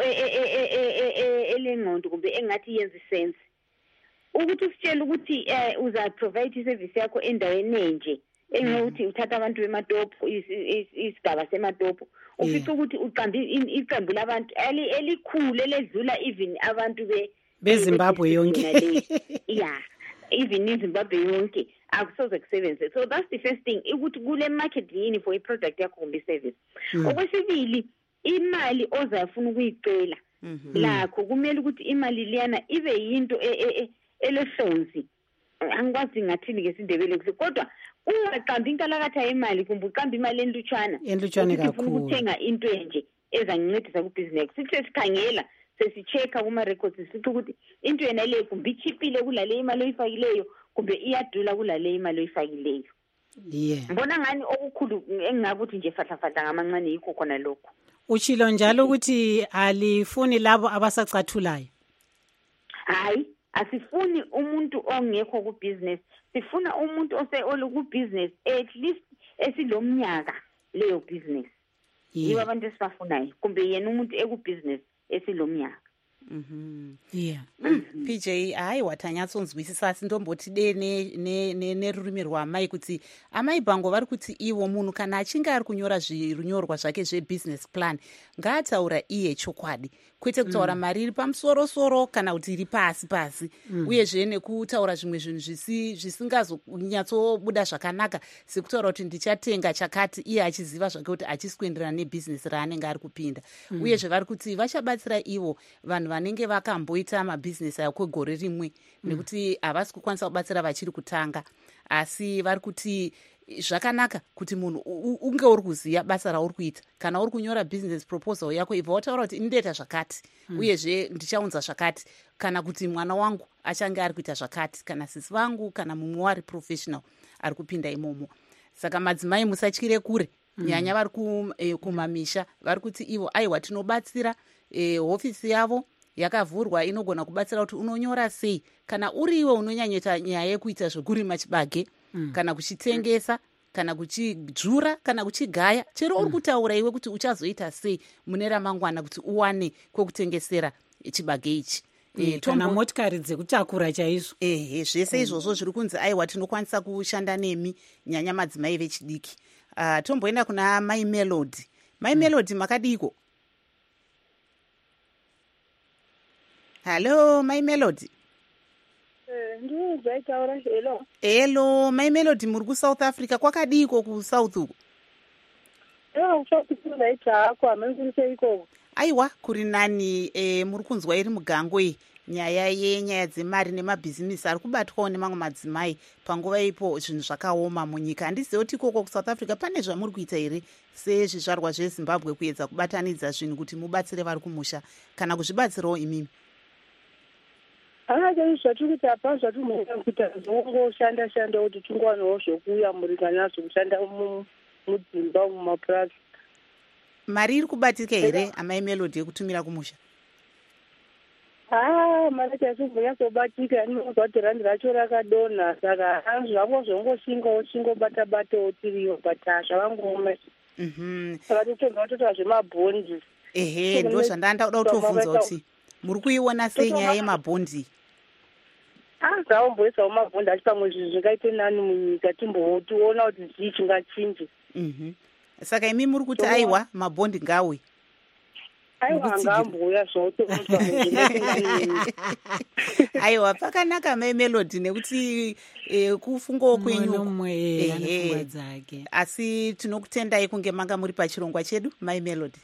elengqondo kumbe engathi yenza sense. Ukuthi usitshela ukuthi uza provide i-service yakho endaweni enje engokuthi uthatha abantu bematopo isigaba sematopo ufica ukuthi uqambe iqembu labantu elikhulu eledlula even abantu be beZimbabwe yonke. Yeah, even in Zimbabwe yonke akusoze kusebenze. So that's the first thing, ukuthi kule market yini for i-product yakho kumbe i-service. Okwesibili, imali ozafuna ukuyicela lakho kumele ukuthi imali liyana ibe yinto elehlonzi. Angikwazi ngathini ngesindebele kuhle, kodwa ungaqambi inkalakatha yemali kumbe uqambi imali enlutshwana enlutshwana kakhulu ukuthenga into enje ezangincedisa ku-business. Sithi sikhangela sesichecka kuma-records sithi ukuthi into yena leyo kumbe ichipile kulale imali oyifakileyo kumbe iyadula kulale imali oyifakileyo. Yeah. Mbona ngani okukhulu engingakuthi nje fahla fahla ngamancane yikho khona lokho. Uchilo njalo ukuthi alifuni labo abasacathulayo. Hayi, asifuni umuntu ongekho ku-business, sifuna umuntu ose oluku-business at least esilomnyaka leyo business. Yibo abantu esibafunayo kumbe yena umuntu eku-business esilomnyaka. Mhm. Yeah. Mm. P J hayi watanyatsonzwisisa sindombothi de ne ne nerurimi rwamai kuti amai Bango vari kuti iwo munhu kana achinge ari kunyora zvinyorwa zvake zvebusiness plan ngaataura iye chokwadi kwete kutaura mari iri pamusoro soro kana kuti iri pasi pasi uyezve nekutaura zvimwe zvinhu zvisingazonyatsobuda zvakanaka sekutaura kuti ndichatenga chakati iye achiziva zvake kuti achisikuenderana nebusiness raanenge ari kupinda uyezve vari kuti vachabatsira ivo vanhu vanenge vakamboita mabhizinesi ayo kwegore rimwe nekuti havasi kukwanisa kubatsira vachiri kutanga asi vari kuti zvakanaka kuti munhu unge uri kuziva basa rauri kuita. Kana uri kunyora business proposal yako, ibva wataura kuti indoita zvakati mm. uyezve ndichaunza zvakati, kana kuti mwana wangu achange ari kuita zvakati, kana sisi vangu, kana mumwe wari professional ari kupinda imomo. Saka madzimai musatyire kure mm. nyanya vari eh, kumamisha vari kuti ivo aiwa tinobatsira eh, hofisi yavo yakavhurwa inogona kubatsira kuti unonyora sei, kana uri iwe unonyanyoita nyaya yekuita zvekurima chibage mm. kana kuchitengesa kana kuchidzvura kana kuchigaya, chero uri kutaura iwe kuti uchazoita sei mune ramangwana kuti uwane kwekutengesera chibage ichi. E, kana motikari dzekutakura chaizvo. Ehe, zvese izvozvo zviri kunzi aiwa tinokwanisa kushanda nemi nyanya madzimai vechidiki. Uh, tomboenda kuna Mai Melody. Mai Melody mm. makadiko? Hello, Mai Melody. Eh, ndiyo zaitaura hello. Hello, Mai Melody, muri ku South Africa kwakadiko ku South uko? Eh, South Africa zaita kwa menzise iko. Aiwa, kuri nani eh, muri kunzwa iri mugango iyi nyaya yenyaya dzemari nemabhizinisi ari kubatwawo nemamwe madzimai panguva ipo zvinhu zvakaoma munyika. Handizivi kuti ikoko kuSouth Africa pane zvamuri kuita here sezvizvarwa zveZimbabwe kuedza kubatanidza zvinhu kuti mubatsire vari kumusha kana kuzvibatsirawo imimi? Haa, zvati kuti apa zvati munoita kuita zvongoshanda shanda kuti tingowanawo zvokuyamurika nazvo kushanda mudzimba mumapurasi. Mari iri kubatika here Amai Melody yekutumira kumusha? Ah, mari chasibonyatsobatika, ndinozwa kuti randi racho rakadonha, saka zvavo zvongoshingawo chingobata-batawo tiriyo but zvavangome. Saka totonga totoa zvemabhondi. Ehe, ndo zvandanda kuda kutovunza kuti muri kuiona sei nyaya yemabhondi? Ah, zvavomboisawo mabhondi achi pamwe zvinhu zvingaite nani munyika timbotiona kuti zvii chingachinje. Saka imi muri kuti aiwa mabhondi ngawe? Aiwa ngambuya zvotokuta muzvinhu. Aiwa, pakanaka Mai Melody nekuti eh, kufungawo kwenyu. Ehe, asi tinokutendai kunge manga muri pachirongwa chedu Mai Melody.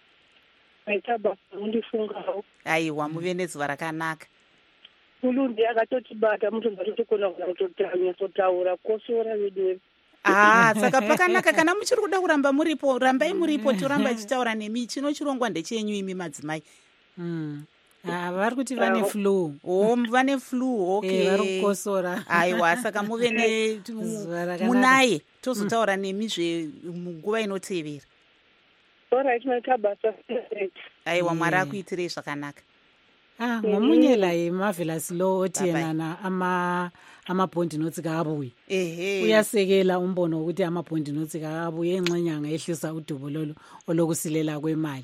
Aitaba undifungawo. Aiwa, muve nezuva rakanaka. Ulundi akatotibata mutonga totokona kutotanya totaura kosora vedu. Ah, saka pakanaka kana muchiri kuda kuramba muripo, rambai muripo toramba chitaura nemi. Chino chirongwa ndechenyu imi madzimai. Mm. Ah, vari kuti vane flu. Oh, vane flu. Okay. Eh, vari kukosora. Aiwa, saka muve ne munaye tozotaura nemi zve munguva inotevera. Alright, maikabasa. Aiwa, Mwari akuitirei zvakanaka. Ah, mamunyela yemarvelous law otienana ama amabhondi notsika abuye. Ehe. Uyasekela umbono ukuthi amabhondi notsika abuye enxenyanga ehlisa udubololo olokusilela kwemali.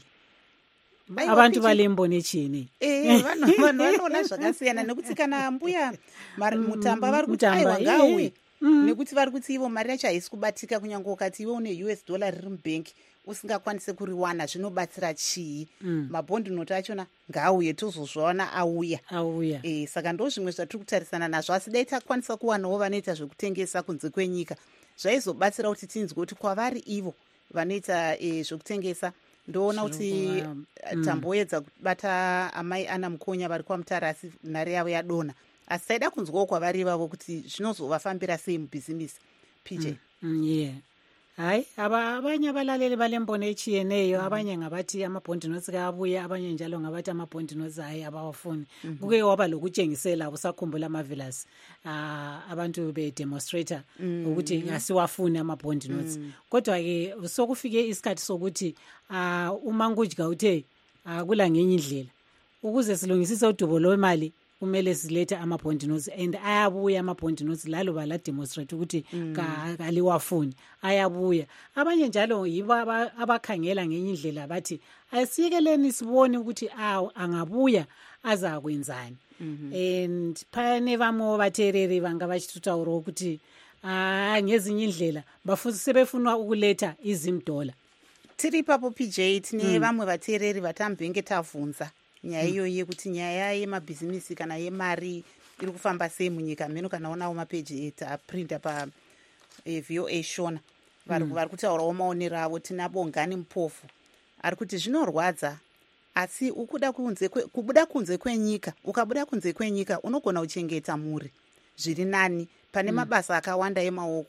Abantu balembono echini. Eh, vanhu vanhu vanoona zvakasiyana nekuti kana mbuya mari mutamba vari kuti aiwa ngawe. Nekuti vari kuti ivo mari yacho haisi kubatika kunyange ukati iwe une U S dollar riri mubhengi usingakwanise kuriwana zvinobatsira chii? Mm. Mabhondi noti achona ngaauye tozozvaona auya. Auya. Eh, saka ndo zvimwe zvatiri kutarisana nazvo, asi dai takwanisa kuwanawo vanoita zvekutengesa kunze kwenyika zvaizobatsira kuti tinzwe kuti kwavari ivo vanoita eh, zvekutengesa ndoona kuti tamboedza kubata amai Ana Mukonya vari kwaMutare asi nhare yavo yadonha, asi taida kunzwawo kwavari ivavo kuti zvinozovafambira sei mubhizinisi. P J. Mm, mm, yeah. Hayi, abanye abalaleli balembono echiyeneyo, abanye ngabati amabhondi notsika abuye, abanye njalo ngabati amabhondi notsika hayi abawafuni. Kuke waba lokutshengisela usakhumbula Marvelous ah abantu be demonstrator ukuthi asiwafuni amabhondi notsika. Kodwa ke sokufike isikhathi sokuthi ah uMangudya uthe akula ngenye indlela ukuze silungisise udubo lwemali kumele silethe amabhondi notes and ayabuya amabhondi notes lalo bala demonstrate ukuthi kaliwafuni ayabuya. Abanye njalo yibo abakhangela ngenye indlela bathi asiyekeleni sibone ukuthi awu angabuya aza kwenzani. And phane bamo batereri banga bachitutaura ukuthi ah ngezinye indlela bafuthi sebefuna ukuletha izimdola. Tiri papo P J tine vamwe vatereri vatambenge tavunza nyaya iyo yekuti nyaya yemabhizinisi kana yemari iri kufamba sei munyika meno. Kana onawo mapeji taprinta pa eh, V O A Shona vari vari kutaurawo maonero avo. Tina Bongani Mupofu ari kuti zvinorwadza asi ukuda kunze kubuda kunze kwenyika, ukabuda kunze kwenyika unogona kuchengeta muri zviri nani pane mabasa akawanda emaoko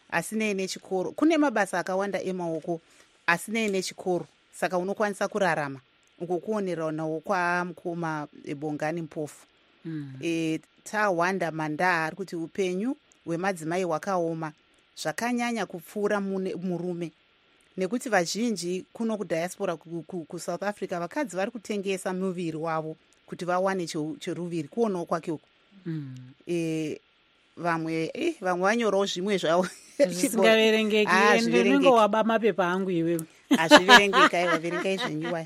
asinei nechikoro. Kune mabasa akawanda emaoko asinei nechikoro, saka unokwanisa kurarama ngokuoneranawo kwamukoma Bongani Mpofu. mm. e, tawanda mandaa ari kuti upenyu hwemadzimai hwakaoma zvakanyanya kupfuura murume, nekuti vazhinji kuno kudiaspora kusouth Africa vakadzi vari kutengesa muviri wavo kuti vawane cheruviri kuonawo kwake uku. mm. e, vamwe eh, vamwe vanyorawo zvimwe zvavo zvisingaverengeki. Ndinenge waba mapepa angu iwewe. Hazviverengeki. Aiwa, verengai zvenyuwa.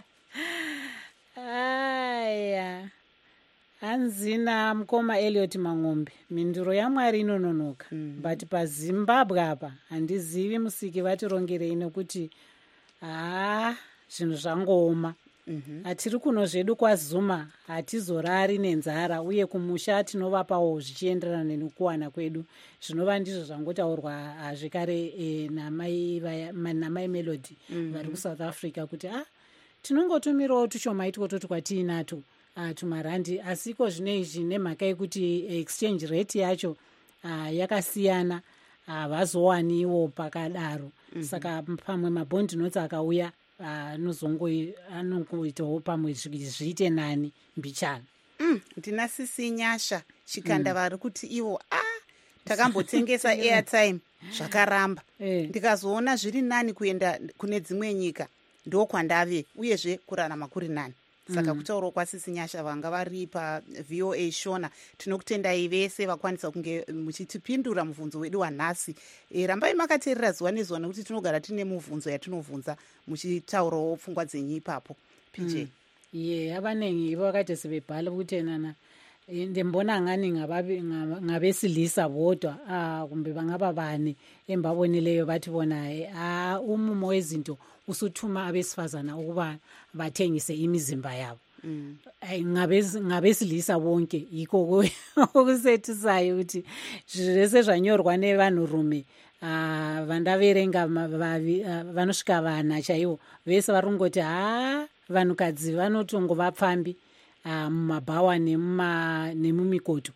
Aya, hanzina mukoma Elliot Mang'ombe, minduro yaMwari inononoka. mm. but paZimbabwe apa handizivi musiki vatirongerei, nekuti haa zvinhu zvangooma. Mm-hmm. Hatiri kuno zvedu kwaZuma hatizorari nenzara, uye kumusha tinovapawo zvichienderana nekuwana kwedu. Zvinova ndizvo zvangotaurwa hazvekare e, namai, namai Melody mm-hmm. vari kuSouth Africa kuti ah, tinongotumirawo tushoma itiko toti kwatiinato uh, tumarandi, asiko zvine izvi nemhaka yekuti exchange rate yacho uh, yakasiyana, havazowaniwo uh, pakadaro. mm-hmm. Saka pamwe mabondi notes akauya anongoitawo pamwe zviite nani mbichana. mm, ndina sisi Nyasha Chikanda mm. vari kuti ivo ah, takambotengesa airtime zvakaramba. eh. Ndikazoona zviri nani kuenda kune dzimwe nyika ndokwandave, uyezve kurarama kuri nani. Saka mm. kutaurawo kwasisi Nyasha vanga vari paV O A Shona, tinokutendai vese vakwanisa kunge muchitipindura mubvunzo wedu wanhasi. E, rambai makateerera zuva nezuva nekuti tinogara tine mubvunzo yatinovhunza muchitaurawo pfungwa dzenyu ipapo. P J. mm. ye yeah, abaningi ivo vakaite sebebhala kuti nana ndembona ngani ngabesilisa bodwa ah kumbe bangaba bani embaboneleyo bathi bona ah umumo wezinto usuthuma abesifazana ukuba bathengise imizimba yabo. mm. Ngabesilisa bonke yikho okusethisayo ukuthi zvese zvanyorwa nevanhurume ah vandaverenga vanosvika vana chaivo vese varungoti ah vanhukadzi vanotongo vapfambi mumabhawa nemumikoto,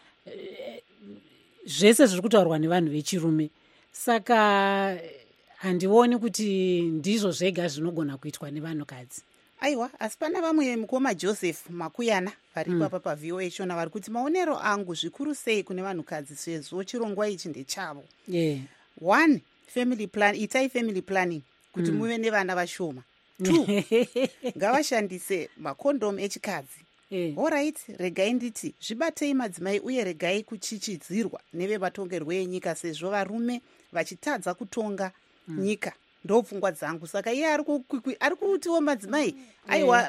zvese zviri kutaurwa nevanhu vechirume. Saka handioni kuti ndizvo zvega zvinogona kuitwa nevanhukadzi. Aiwa, asi pana vamwe mukoma Joseph Makuyana vari mm. papa paV O A Shona vari kuti maonero angu zvikuru sei kune vanhukadzi sezvo chirongwa ichi ndechavo. yeah. One, family plan, itai family planning kuti mm. muve nevana vashoma. Two, ngavashandise makondomu echikadzi. Yeah. Alright, regai nditi zvibatei madzimai uye regai kuchichidzirwa nevevatongerwo yenyika, sezvo varume vachitadza kutonga mm. nyika. Ndo pfungwa dzangu. Saka iye ari kutiwo madzimai aiwa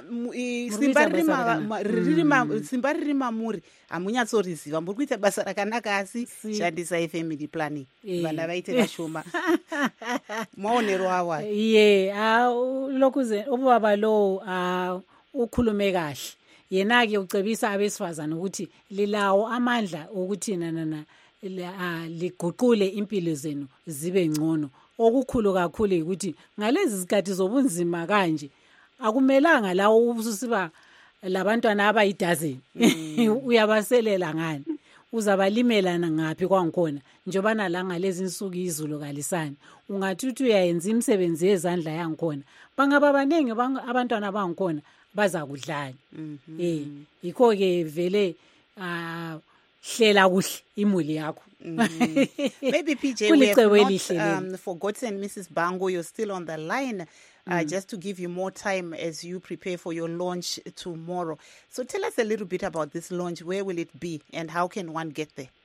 simba riri mamuri hamunyatsoriziva, muri kuita basa rakanaka, asi shandisai family planning vana vaite vashoma. Maonero awa ye lokuze ubaba lo ukhulume kahle, yena-ke ucebisa abesifazana ukuthi lilawo amandla okuthi nanana liguqule impilo zenu zibe ngcono. Okukhulu kakhulu ukuthi ngalezi zikhathi zobunzima kanje akumelanga lawo ususiba labantwana abayidazeni mm. uyabaselela ngani, uzabalimela ngaphi kwangikhona njengoba nalanga lezi insuku izulu kalisani, ungathi uthi uyayenza imisebenzi yezandla yangikhona bangaba baningi abantwana bangikhona baza kudlana. mm-hmm. eh yikho ke vele ah hlela kuhle imuli yakho. mm-hmm. Maybe P J, we have not um, forgotten Missus Bango. You're still on the line, uh, mm. just to give you more time as you prepare for your launch tomorrow. So tell us a little bit about this launch. Where will it be and how can one get there?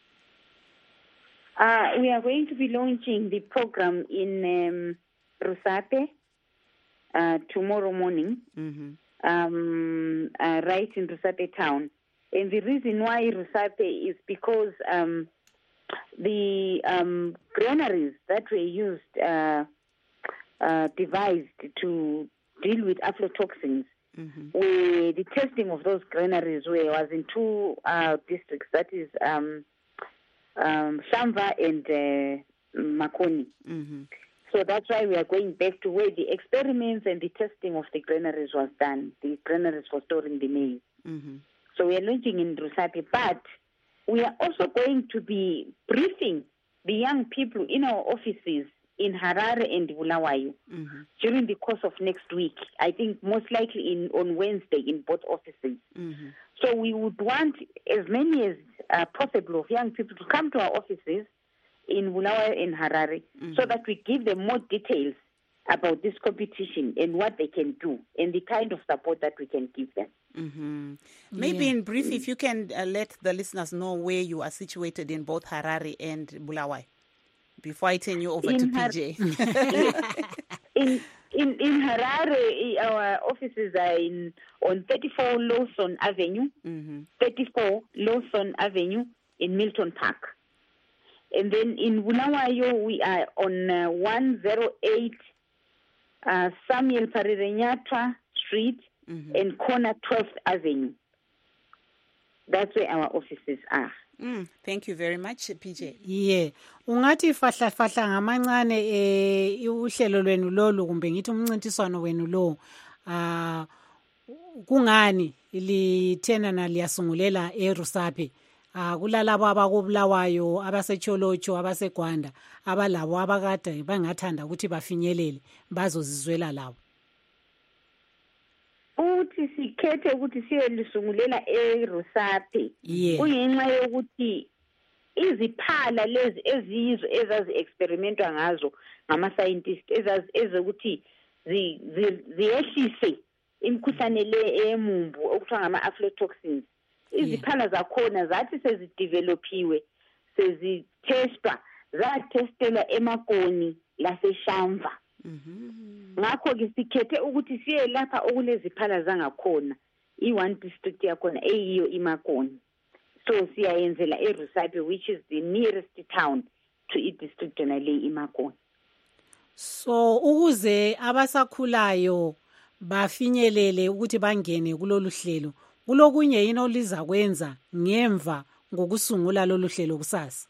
Uh, we are going to be launching the program in um, Rusape uh, tomorrow morning, mm-hmm. um, uh, right in Rusape town. And the reason why Rusape is because um, the um, granaries that were used, uh, uh, devised to deal with aflatoxins, mm-hmm. where the testing of those granaries were, was in two uh, districts, that is um, um, Shamva and uh, Makoni. Mm-hmm. So that's why we are going back to where the experiments and the testing of the granaries was done, the granaries for storing the maize. Mm-hmm. So we are launching in Rusape, but we are also going to be briefing the young people in our offices in Harare and Bulawayo mm-hmm. during the course of next week. I think most likely in on Wednesday in both offices. Mm-hmm. So we would want as many as uh, possible of young people to come to our offices in Bulawayo and Harare mm-hmm. so that we give them more details about this competition and what they can do and the kind of support that we can give them. Mm-hmm. Maybe yeah. in brief, if you can uh, let the listeners know where you are situated in both Harare and Bulawayo before I turn you over in to Har- P J. in, in in Harare, our offices are in on thirty-four Lawson Avenue, mm-hmm. thirty-four Lawson Avenue in Milton Park. And then in Bulawayo, we are on uh, one oh eight uh, Samuel Parirenyatwa Street mm-hmm. and corner twelfth Avenue. That's where our offices are. Mm, thank you very much, P J. Yeah. Ungathi fahla fahla ngamancane eh uhlelo lwenu lolu kumbe ngithi umncintiswano wenu lo ah kungani lithenana liyasungulela eRusape ah kulalabo abakubulawayo abasecholocho abaseGwanda abalabo abakade bangathanda ukuthi bafinyelele bazozizwela labo uthi sikhethe ukuthi siyelisugulela eRusape kuyinxa yokuthi iziphala lezi eziyizo ezazi experimentwa ngazo ngama scientists ezazi ezokuthi ziyehlise imkhuhlane le emumbu okuthiwa ngama aflatoxins iziphala zakhona zathi sezidevelopiwe sezitestwa zatestelwa eMakoni laseShamva ngakho ke sikhethe ukuthi siye lapha okuleziphala zangakhona i-one district yakhona eyiyo iMakoni so siyayenzela eRusape which is the nearest town to i-district yona le iMakoni. So ukuze abasakhulayo bafinyelele ukuthi bangene kulolu hlelo kulokunye yini oliza kwenza ngemva ngokusungula lolu hlelo kusasa?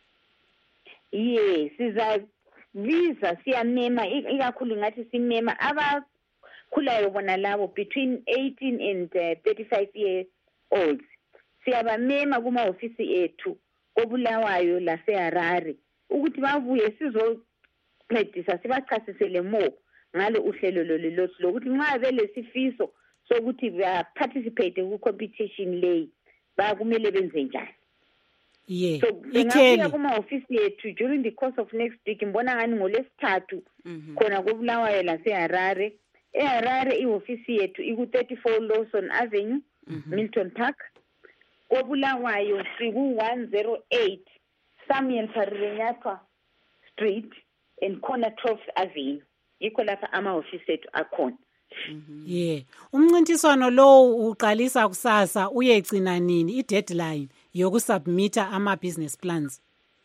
Yes, siza visa siyamema ikakhulu ngathi simema abakhulayo bona labo between eighteen and thirty-five years olds siyabamema kuma ofisi ethu kobulawayo laseHarare ukuthi bavuye sizoncedisa sibachasisele mo ngalo uhlelo lolu lokuthi nxa belesifiso sokuthi ba participate ku competition lay bakumele benze njani. Yeah. So ngiyafika kuma office yethu during the course of next week ngibona ngani ngolesithathu khona kobulawayo laseHarare. eHarare ioffice yethu iku thirty-four Lawson Avenue Milton Park. Kobulawayo siku one oh eight Samuel Parirenyatwa Street and corner twelfth Avenue. Yikho lapha ama office ethu akhona. Mhm. Yeah. Umncintiswano lo uqalisa kusasa uyegcina nini i-deadline yokusubmita ama business plans?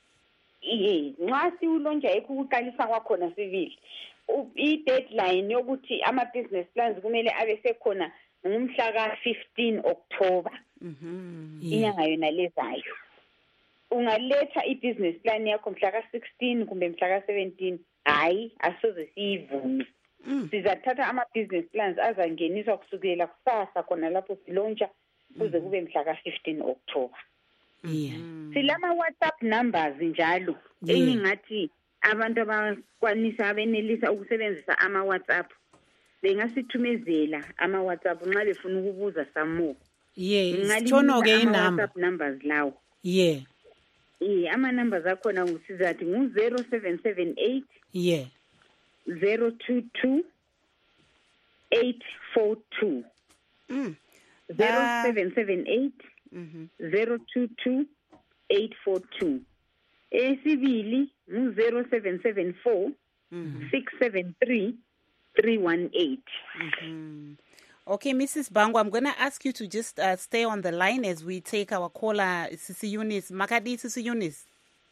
Eh, nxa siulonja ekuqalisa kwakhona sivile. I-deadline yokuthi ama business plans kumele abe sekhona ngomhla ka fifteen October. Mhm. Inyanga yona lezayo. Ungaletha i-business plan yakho mhla ka sixteen kumbe mhla ka seventeen, hayi asoze siyivume. Mm. Sizathatha ama business plans azangeniswa kusukela kusasa khona lapho silontsha kuze kube mhla ka fifteen October. Yeah. Silama WhatsApp numbers njalo engingathi abantu abakwanisa abenelisa ukusebenzisa ama WhatsApp bengasithumezela ama WhatsApp nxa befuna ukubuza samo. Yeah, sithono ke inamba WhatsApp numbers lawo. Yeah. Eh, ama numbers akhona ngisizathi ngu zero seven seven eight. Yeah. zero two two eight four two. Mm. zero seven seven eight mm-hmm. zero two two eight four two. Esibili mu zero seven seven four mm-hmm. six seven three three one eight. Mm-hmm. Okay, Missus Bango, I'm going to ask you to just uh, stay on the line as we take our caller, Sisi Eunice. Makadi, Sisi Eunice.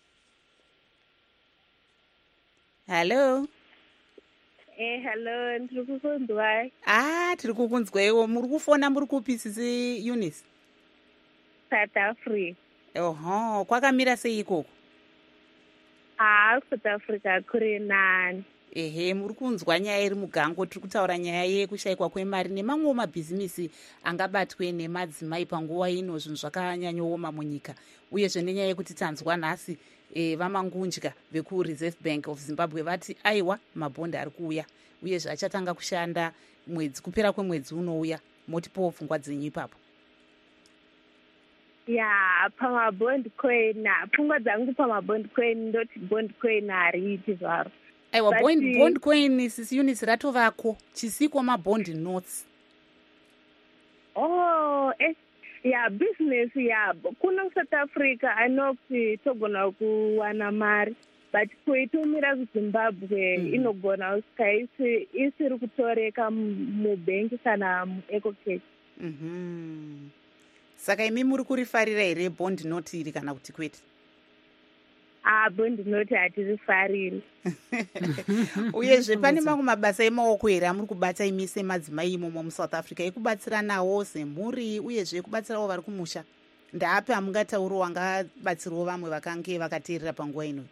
Hello. Eh, hello, ndiri kukunzwa. Ah, tiri kukunzwewo. Muri kufona muri kupi Sisi Eunice? South Africa. Oho, kwakamira sei ikoko? Ah, South Africa kuri nani. Ehe, muri kunzwa nyaya iri mugango, tiri kutaura nyaya yekushayikwa kwemari nemamwe mabhizinisi angabatwe nemadzimai panguva ino zvinhu zvakanyanyooma munyika. Uyezve nenyaya yekuti tanzwa nhasi e, vamangunja vekureserve bank of Zimbabwe vati aiwa mabhondi ari kuuya uyezve achatanga kushanda mwedzi kupera kwemwedzi unouya. Motipowo pfungwa dzenyu ipapo? ya pamabond coin pfungwa dzangu pamabond coin ndoti bond coin hariiti zvaro. aiwa But, bond, bond coin sisi units ratovako chisiko mabond notes. oh eh, ya business ya kuno South Africa anokuti togona kuwana mari but kuitumira kuZimbabwe mm. inogona kusvika isi isiri kutoreka mubhengi kana muecocash. mm-hmm. Saka imi muri kurifarira here bond note iri kana kuti kwete? ah bond note hatirifariri. Uyezve pane mamwe mabasa emaoko here amuri kubata imi semadzimai imomo muSouth Africa ekubatsira nawo semhuri uyezve ekubatsirawo vari kumusha? Ndaapi amungatauro wangabatsirawo vamwe vakange vakateerera panguva ino?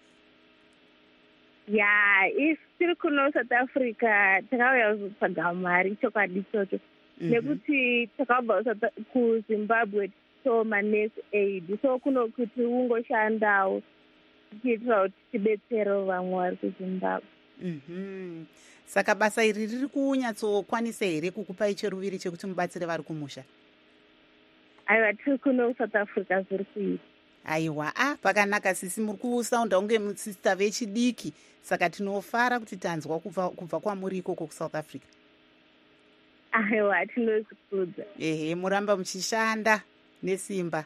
ya if tiri kuno South Africa takauya kuzotsvaga mari chokwadi ichocho nekuti takabva kuZimbabwe toma nes aid so kuno kuti ungoshandawo tichiitira kuti tibetserewo vamwe vari kuZimbabwe. mm-hmm. Saka basa iri riri kunyatsokwanisa here kukupai cheruviri chekuti mubatsire vari kumusha? aiwa tiri kuno South Africa zviri kuita. aiwa ah pakanaka sisi muri kusaunda unge musista vechidiki saka tinofara kuti tanzwa kubva, kubva kwamuri ikoko kuSouth Africa. aiwa tinozvikudza. ehe muramba muchishanda nesimba.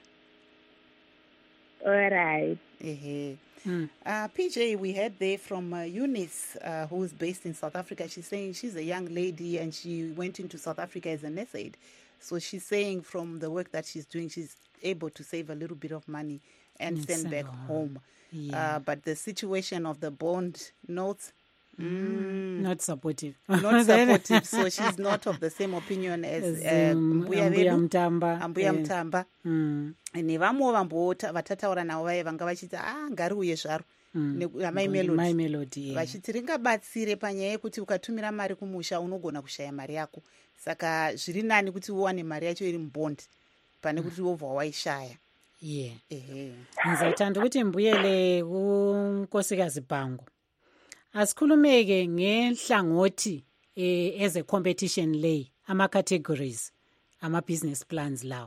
Alright. ehe mm. uh, P J, we heard there from uh, Eunice, uh, who's based in South Africa. She's saying she's a young lady and she went into South Africa as a nurse aide. So she's saying from the work that she's doing, she's able to save a little bit of money and yes, send back home. home. Yeah. Uh, but the situation of the bond notes, mm, not supportive. Not supportive. So she's not of the same opinion as uh, Mbuya Mtamba. Mbuya Mtamba. Nevamwe vatataura navo vaye vanga vachiti ah ngariuye zvaro namai Melody vachiti ringabatsire panyaya yekuti ukatumira mari kumusha unogona kushaya mari yako. Saka zviri nani kuti uwane mari yacho iri mubondi pane kuti wobva waishaya. yeah. nzathanda ukuthi mbuyele kunkosikazi Bhangu asikhulumeke ngenhlangothi eh, as a competition lay ama categories ama business plans lawo.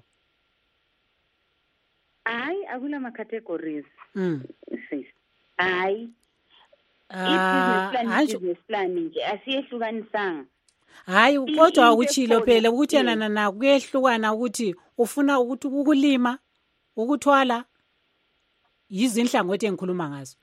hayi akula ma categories. mm. hayi ah uh, business plan nje asiyehlukanisanga. hayi kodwa ukuchilo phela ukuthi yana na kuyehlukana ukuthi ufuna ukuthi ukulima ukuthwala yizinhlangothi engikhuluma ngazo.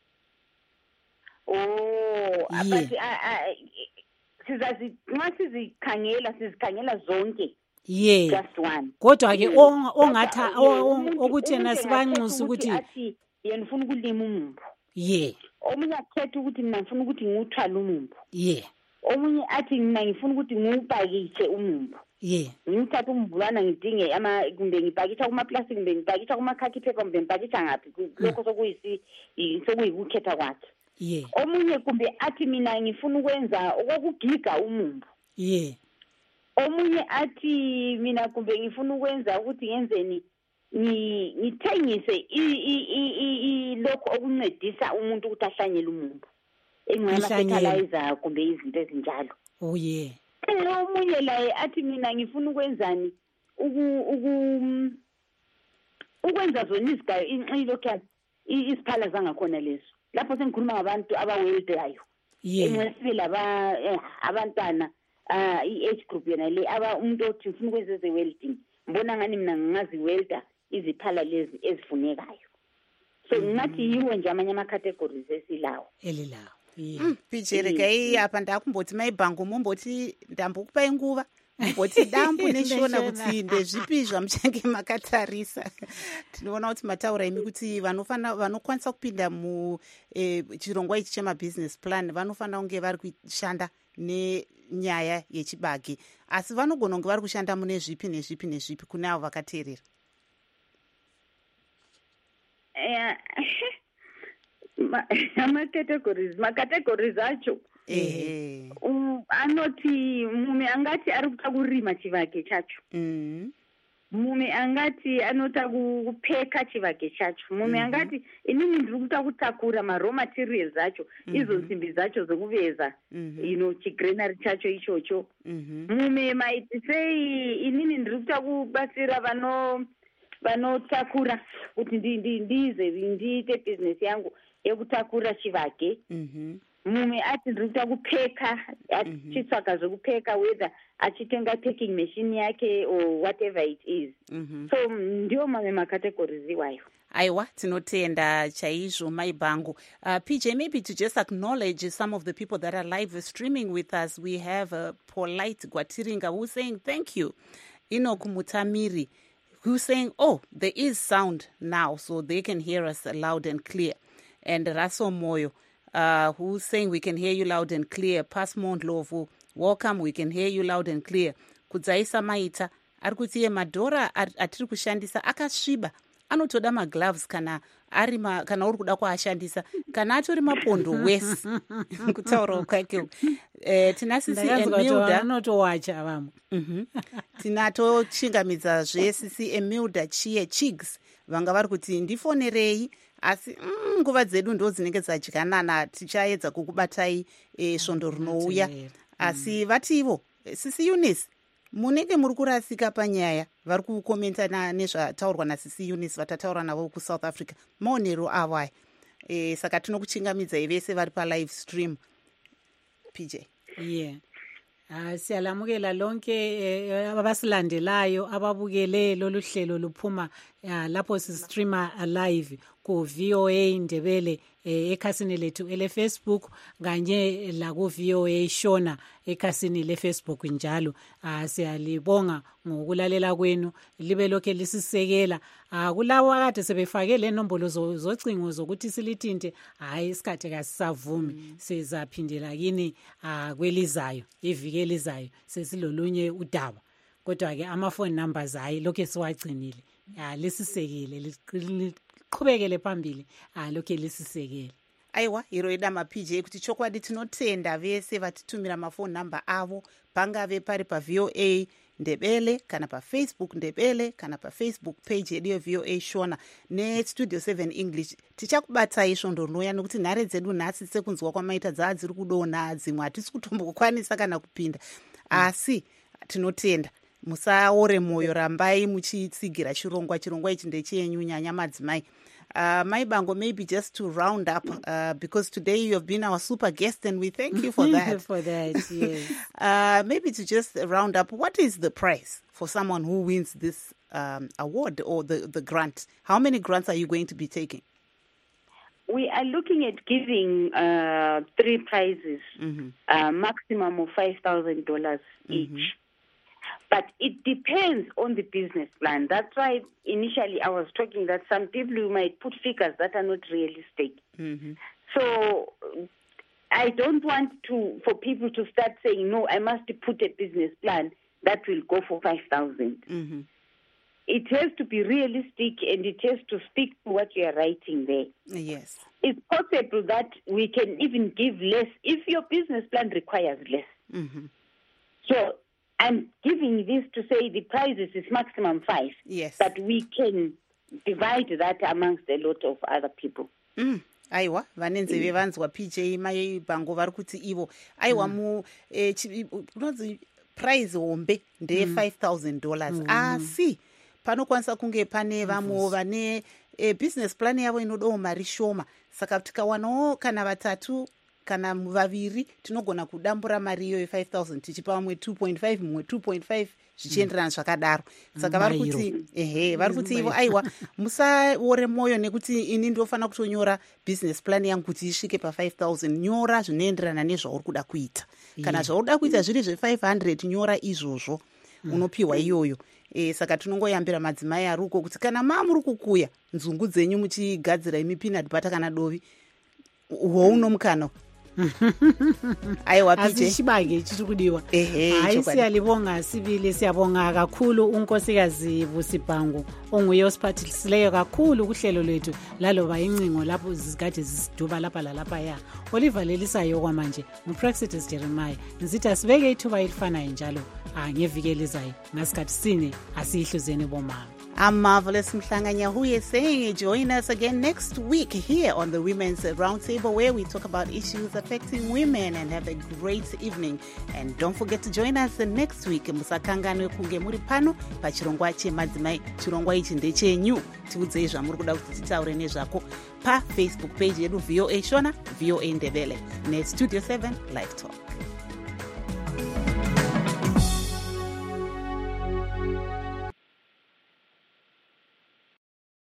oh abathi sizazi nxa sizikhangela sizikhangela zonke. yeah just one. Kodwa ke ongatha ukuthi yena sibanxusa ukuthi athi yena ufuna ukulima umumbu. yeah omunye akhetha ukuthi mina ngifuna ukuthi ngiwuthwala umumbu. yeah omunye athi mina ngifuna ukuthi ngiwupakishe umumbu. yeah ngithatha umbulana ngidinge ama kumbe ngipakisha kuma plastic kumbe ngipakisha kuma khaki paper kumbe ngipakisha ngapi lokho sokuyisi sokuyikukhetha kwakhe. yeah omunye kumbe athi mina ngifuna ukwenza okugiga umumbu. yeah omunye athi mina kumbe ngifuna ukwenza ukuthi ngenzeni ngithengise i lokho okuncedisa umuntu ukuthi ahlanyele umumbu engama fertilizer kumbe izinto ezinjalo. oh yeah omunye laye athi mina ngifuna ukwenzani uku uku ukwenza zona izigayo inxilo kya isiphala zangakhona lezo lapho sengikhuluma ngabantu abaweldayo. yeah engasibe laba abantwana ah i age group yena le aba umuntu othi ufuna ukwenza ze welding mbona ngani mina ngingazi welder iziphala lezi ezifunekayo. So ngathi yiwo nje amanye ama categories esilawo elilawo. yeah mm, Pijere kai apa ndakumboti mai Bhangu mumboti ndambokupa inguva mumboti dambu neshona kuti ndezvipi zvamuchange makatarisa. Tinoona kuti mataura imi kuti vanofana vanokwanisa kupinda mu eh, chirongwa ichi chema business plan vanofana kunge vari kushanda nenyaya yechibage asi vanogona kunge vari kushanda mune zvipi nezvipi nezvipi kune avo vakateerera. eh ma categories ma categories acho eh um anoti mume angati ari kuta kurima chivake chacho. mm mume angati anota kupeka chivage chacho, mume mm-hmm. angati inini ndiri kuda kutakura maraw materials acho mm-hmm. izo simbi dzacho dzokuveza mm-hmm. ino chigrenary chacho ichocho mm-hmm. mume maiti sei inini ndiri kuda kubatsira vano vanotakura kuti ndize ndiite business yangu yekutakura chivage mm-hmm. mume ati ndiri kuda kupeka achitsvaga zvekupeka whether achitenga packing machine yake or whatever it is mm-hmm. so ndiwo mamwe makategories iwayo. Aiwa, tinotenda chaizvo mai Bhangu. Uh, P J, maybe to just acknowledge some of the people that are live streaming with us. We have uh, Polite Gwatiringa who's saying thank you. Enoch Mutamiri who's saying, oh, there is sound now, so they can hear us loud and clear. And Raso Moyo, uh, who's saying we can hear you loud and clear. Pasmond Lovu, welcome, we can hear you loud and clear. Kudzaisa Maita, arikuti madhora atiri kushandisa akasviba. Anotoda magloves kana ari ma, kana uri kuda kuashandisa kana atori mapondo wese kutaura kwake. Eh, tina Sisi Emilda anotowacha vamwe. Mhm. Tinato chingamidza zve Sisi Emilda Chie Chigs vanga vari kuti ndifonerei asi mm, nguva dzedu ndo dzinenge dzadyanana tichaedza kukubatai eh, svondo rinouya asi vativo Sisi Eunice munenge muri kurasika panyaya vari kukomenta nezvataurwa naSisi Eunice vatataura navo kuSouth Africa maonero avo aya e, saka tinokuchingamidzai vese vari palive stream. P J yeah. Uh, siyalamukela lonke abasilandelayo uh, ababukele lolu hlelo luphuma uh, lapho sisistreama live ku V O A Ndebele eh, ekhasini lethu ele Facebook kanye la ku V O A Shona ekhasini le Facebook njalo. Uh, siyalibonga ngokulalela kwenu libe lokho lisisekela uh, kulawa kade sebefake le nombolo zocingo zokuthi silithinte hayi isikhathi kasisavumi mm. sizaphindela kini uh, kwelizayo iviki elizayo sesilolunye udaba kodwa ke ama phone numbers hayi lokho siwagcinile uh, lisisekele liqhubekele phambili uh, lokho lisisekele. Aiwa, iro idama P J kuti chokwadi tinotenda vese vatitumira mafoni number avo pangave pari pa V O A Ndebele kana pa Facebook Ndebele kana pa Facebook page yedu V O A Shona ne Studio seven English tichakubatai svondo rinoya nekuti nhare dzedu nhasi sekunzwa kwamaita dzadziri kudonha dzimwe hatisi kutombokwanisa kana kupinda asi tinotenda musaore moyo rambai muchitsigira chirongwa chirongwa ichi ndechenyu nyanya madzimai. Uh, Mai Bhangu, maybe just to round up, uh, because today you have been our super guest and we thank you for that. for that, yes. uh, maybe to just round up, what is the price for someone who wins this um, award or the, the grant? How many grants are you going to be taking? We are looking at giving uh, three prizes, mm-hmm. uh, maximum of five thousand dollars mm-hmm. each. But it depends on the business plan. That's why initially I was talking that some people might put figures that are not realistic. Mm-hmm. So I don't want to for people to start saying, no, I must put a business plan that will go for five thousand dollars. Mm-hmm. It has to be realistic and it has to speak to what you are writing there. Yes. It's possible that we can even give less if your business plan requires less. Mm-hmm. So I'm giving this to say the prizes is maximum five. Yes. But we can divide that amongst a lot of other people. Mm. Aiwa, vanenze mm. vevanzwa P J Mai Bhangu vari kuti ivo. Aiwa mm. mu eh, kunonzi prize hombe nde mm. five thousand dollars. Mm. Asi panokwanisa kunge pane vamwe vane eh, business plan yavo inodawo mari shoma. Saka tikawanawo kana vatatu kana vaviri tinogona kudambura mari iyo five thousand tichipa vamwe two point five mumwe two point five zvichienderana zvakadaro. Saka vari kuti ehe vari kuti ivo aiwa musaore moyo nekuti ini ndofana kutonyora business plan yangu kuti isvike pa five thousand. Nyora zvinoenderana nezvauri kuda kuita. Kana yeah. zvauri kuda kuita zviri zve five hundred nyora izvozvo mm. unopiwa iyoyo. E, saka tinongoyambira madzimai ari uko kuti kana mamuri kukuya nzungu dzenyu muchigadzira imi peanut butter kana dovi houno mukana aiwa P J asishibake chiri kudiwa hayi siyalibonga sibili siyabonga kakhulu unkosikazi Busibhangu onguye osiphathisileyo kakhulu kuhlelo lwethu laloba incingo lapho zikade zisiduba lapha lalapha ya Oliver Lelisayo kwamanje nguPraxitis Jeremiah ngizithi asibeke ithuba elifanayo njalo ngeviki elizayo ngasikhathi sine asiyihluzeni bomama. I'm Marvelous Mhlanganyahuye saying join us again next week here on the Women's Roundtable where we talk about issues affecting women and have a great evening. And don't forget to join us next week. Musakangano kunge muri pano pachirongwa chemadzimai chirongwa ichi ndechenyu tiudzei zvamuri kuda kuti titaure nezvako pa Facebook page yedu V O A Shona V O A Ndebele ne Studio seven Live Talk.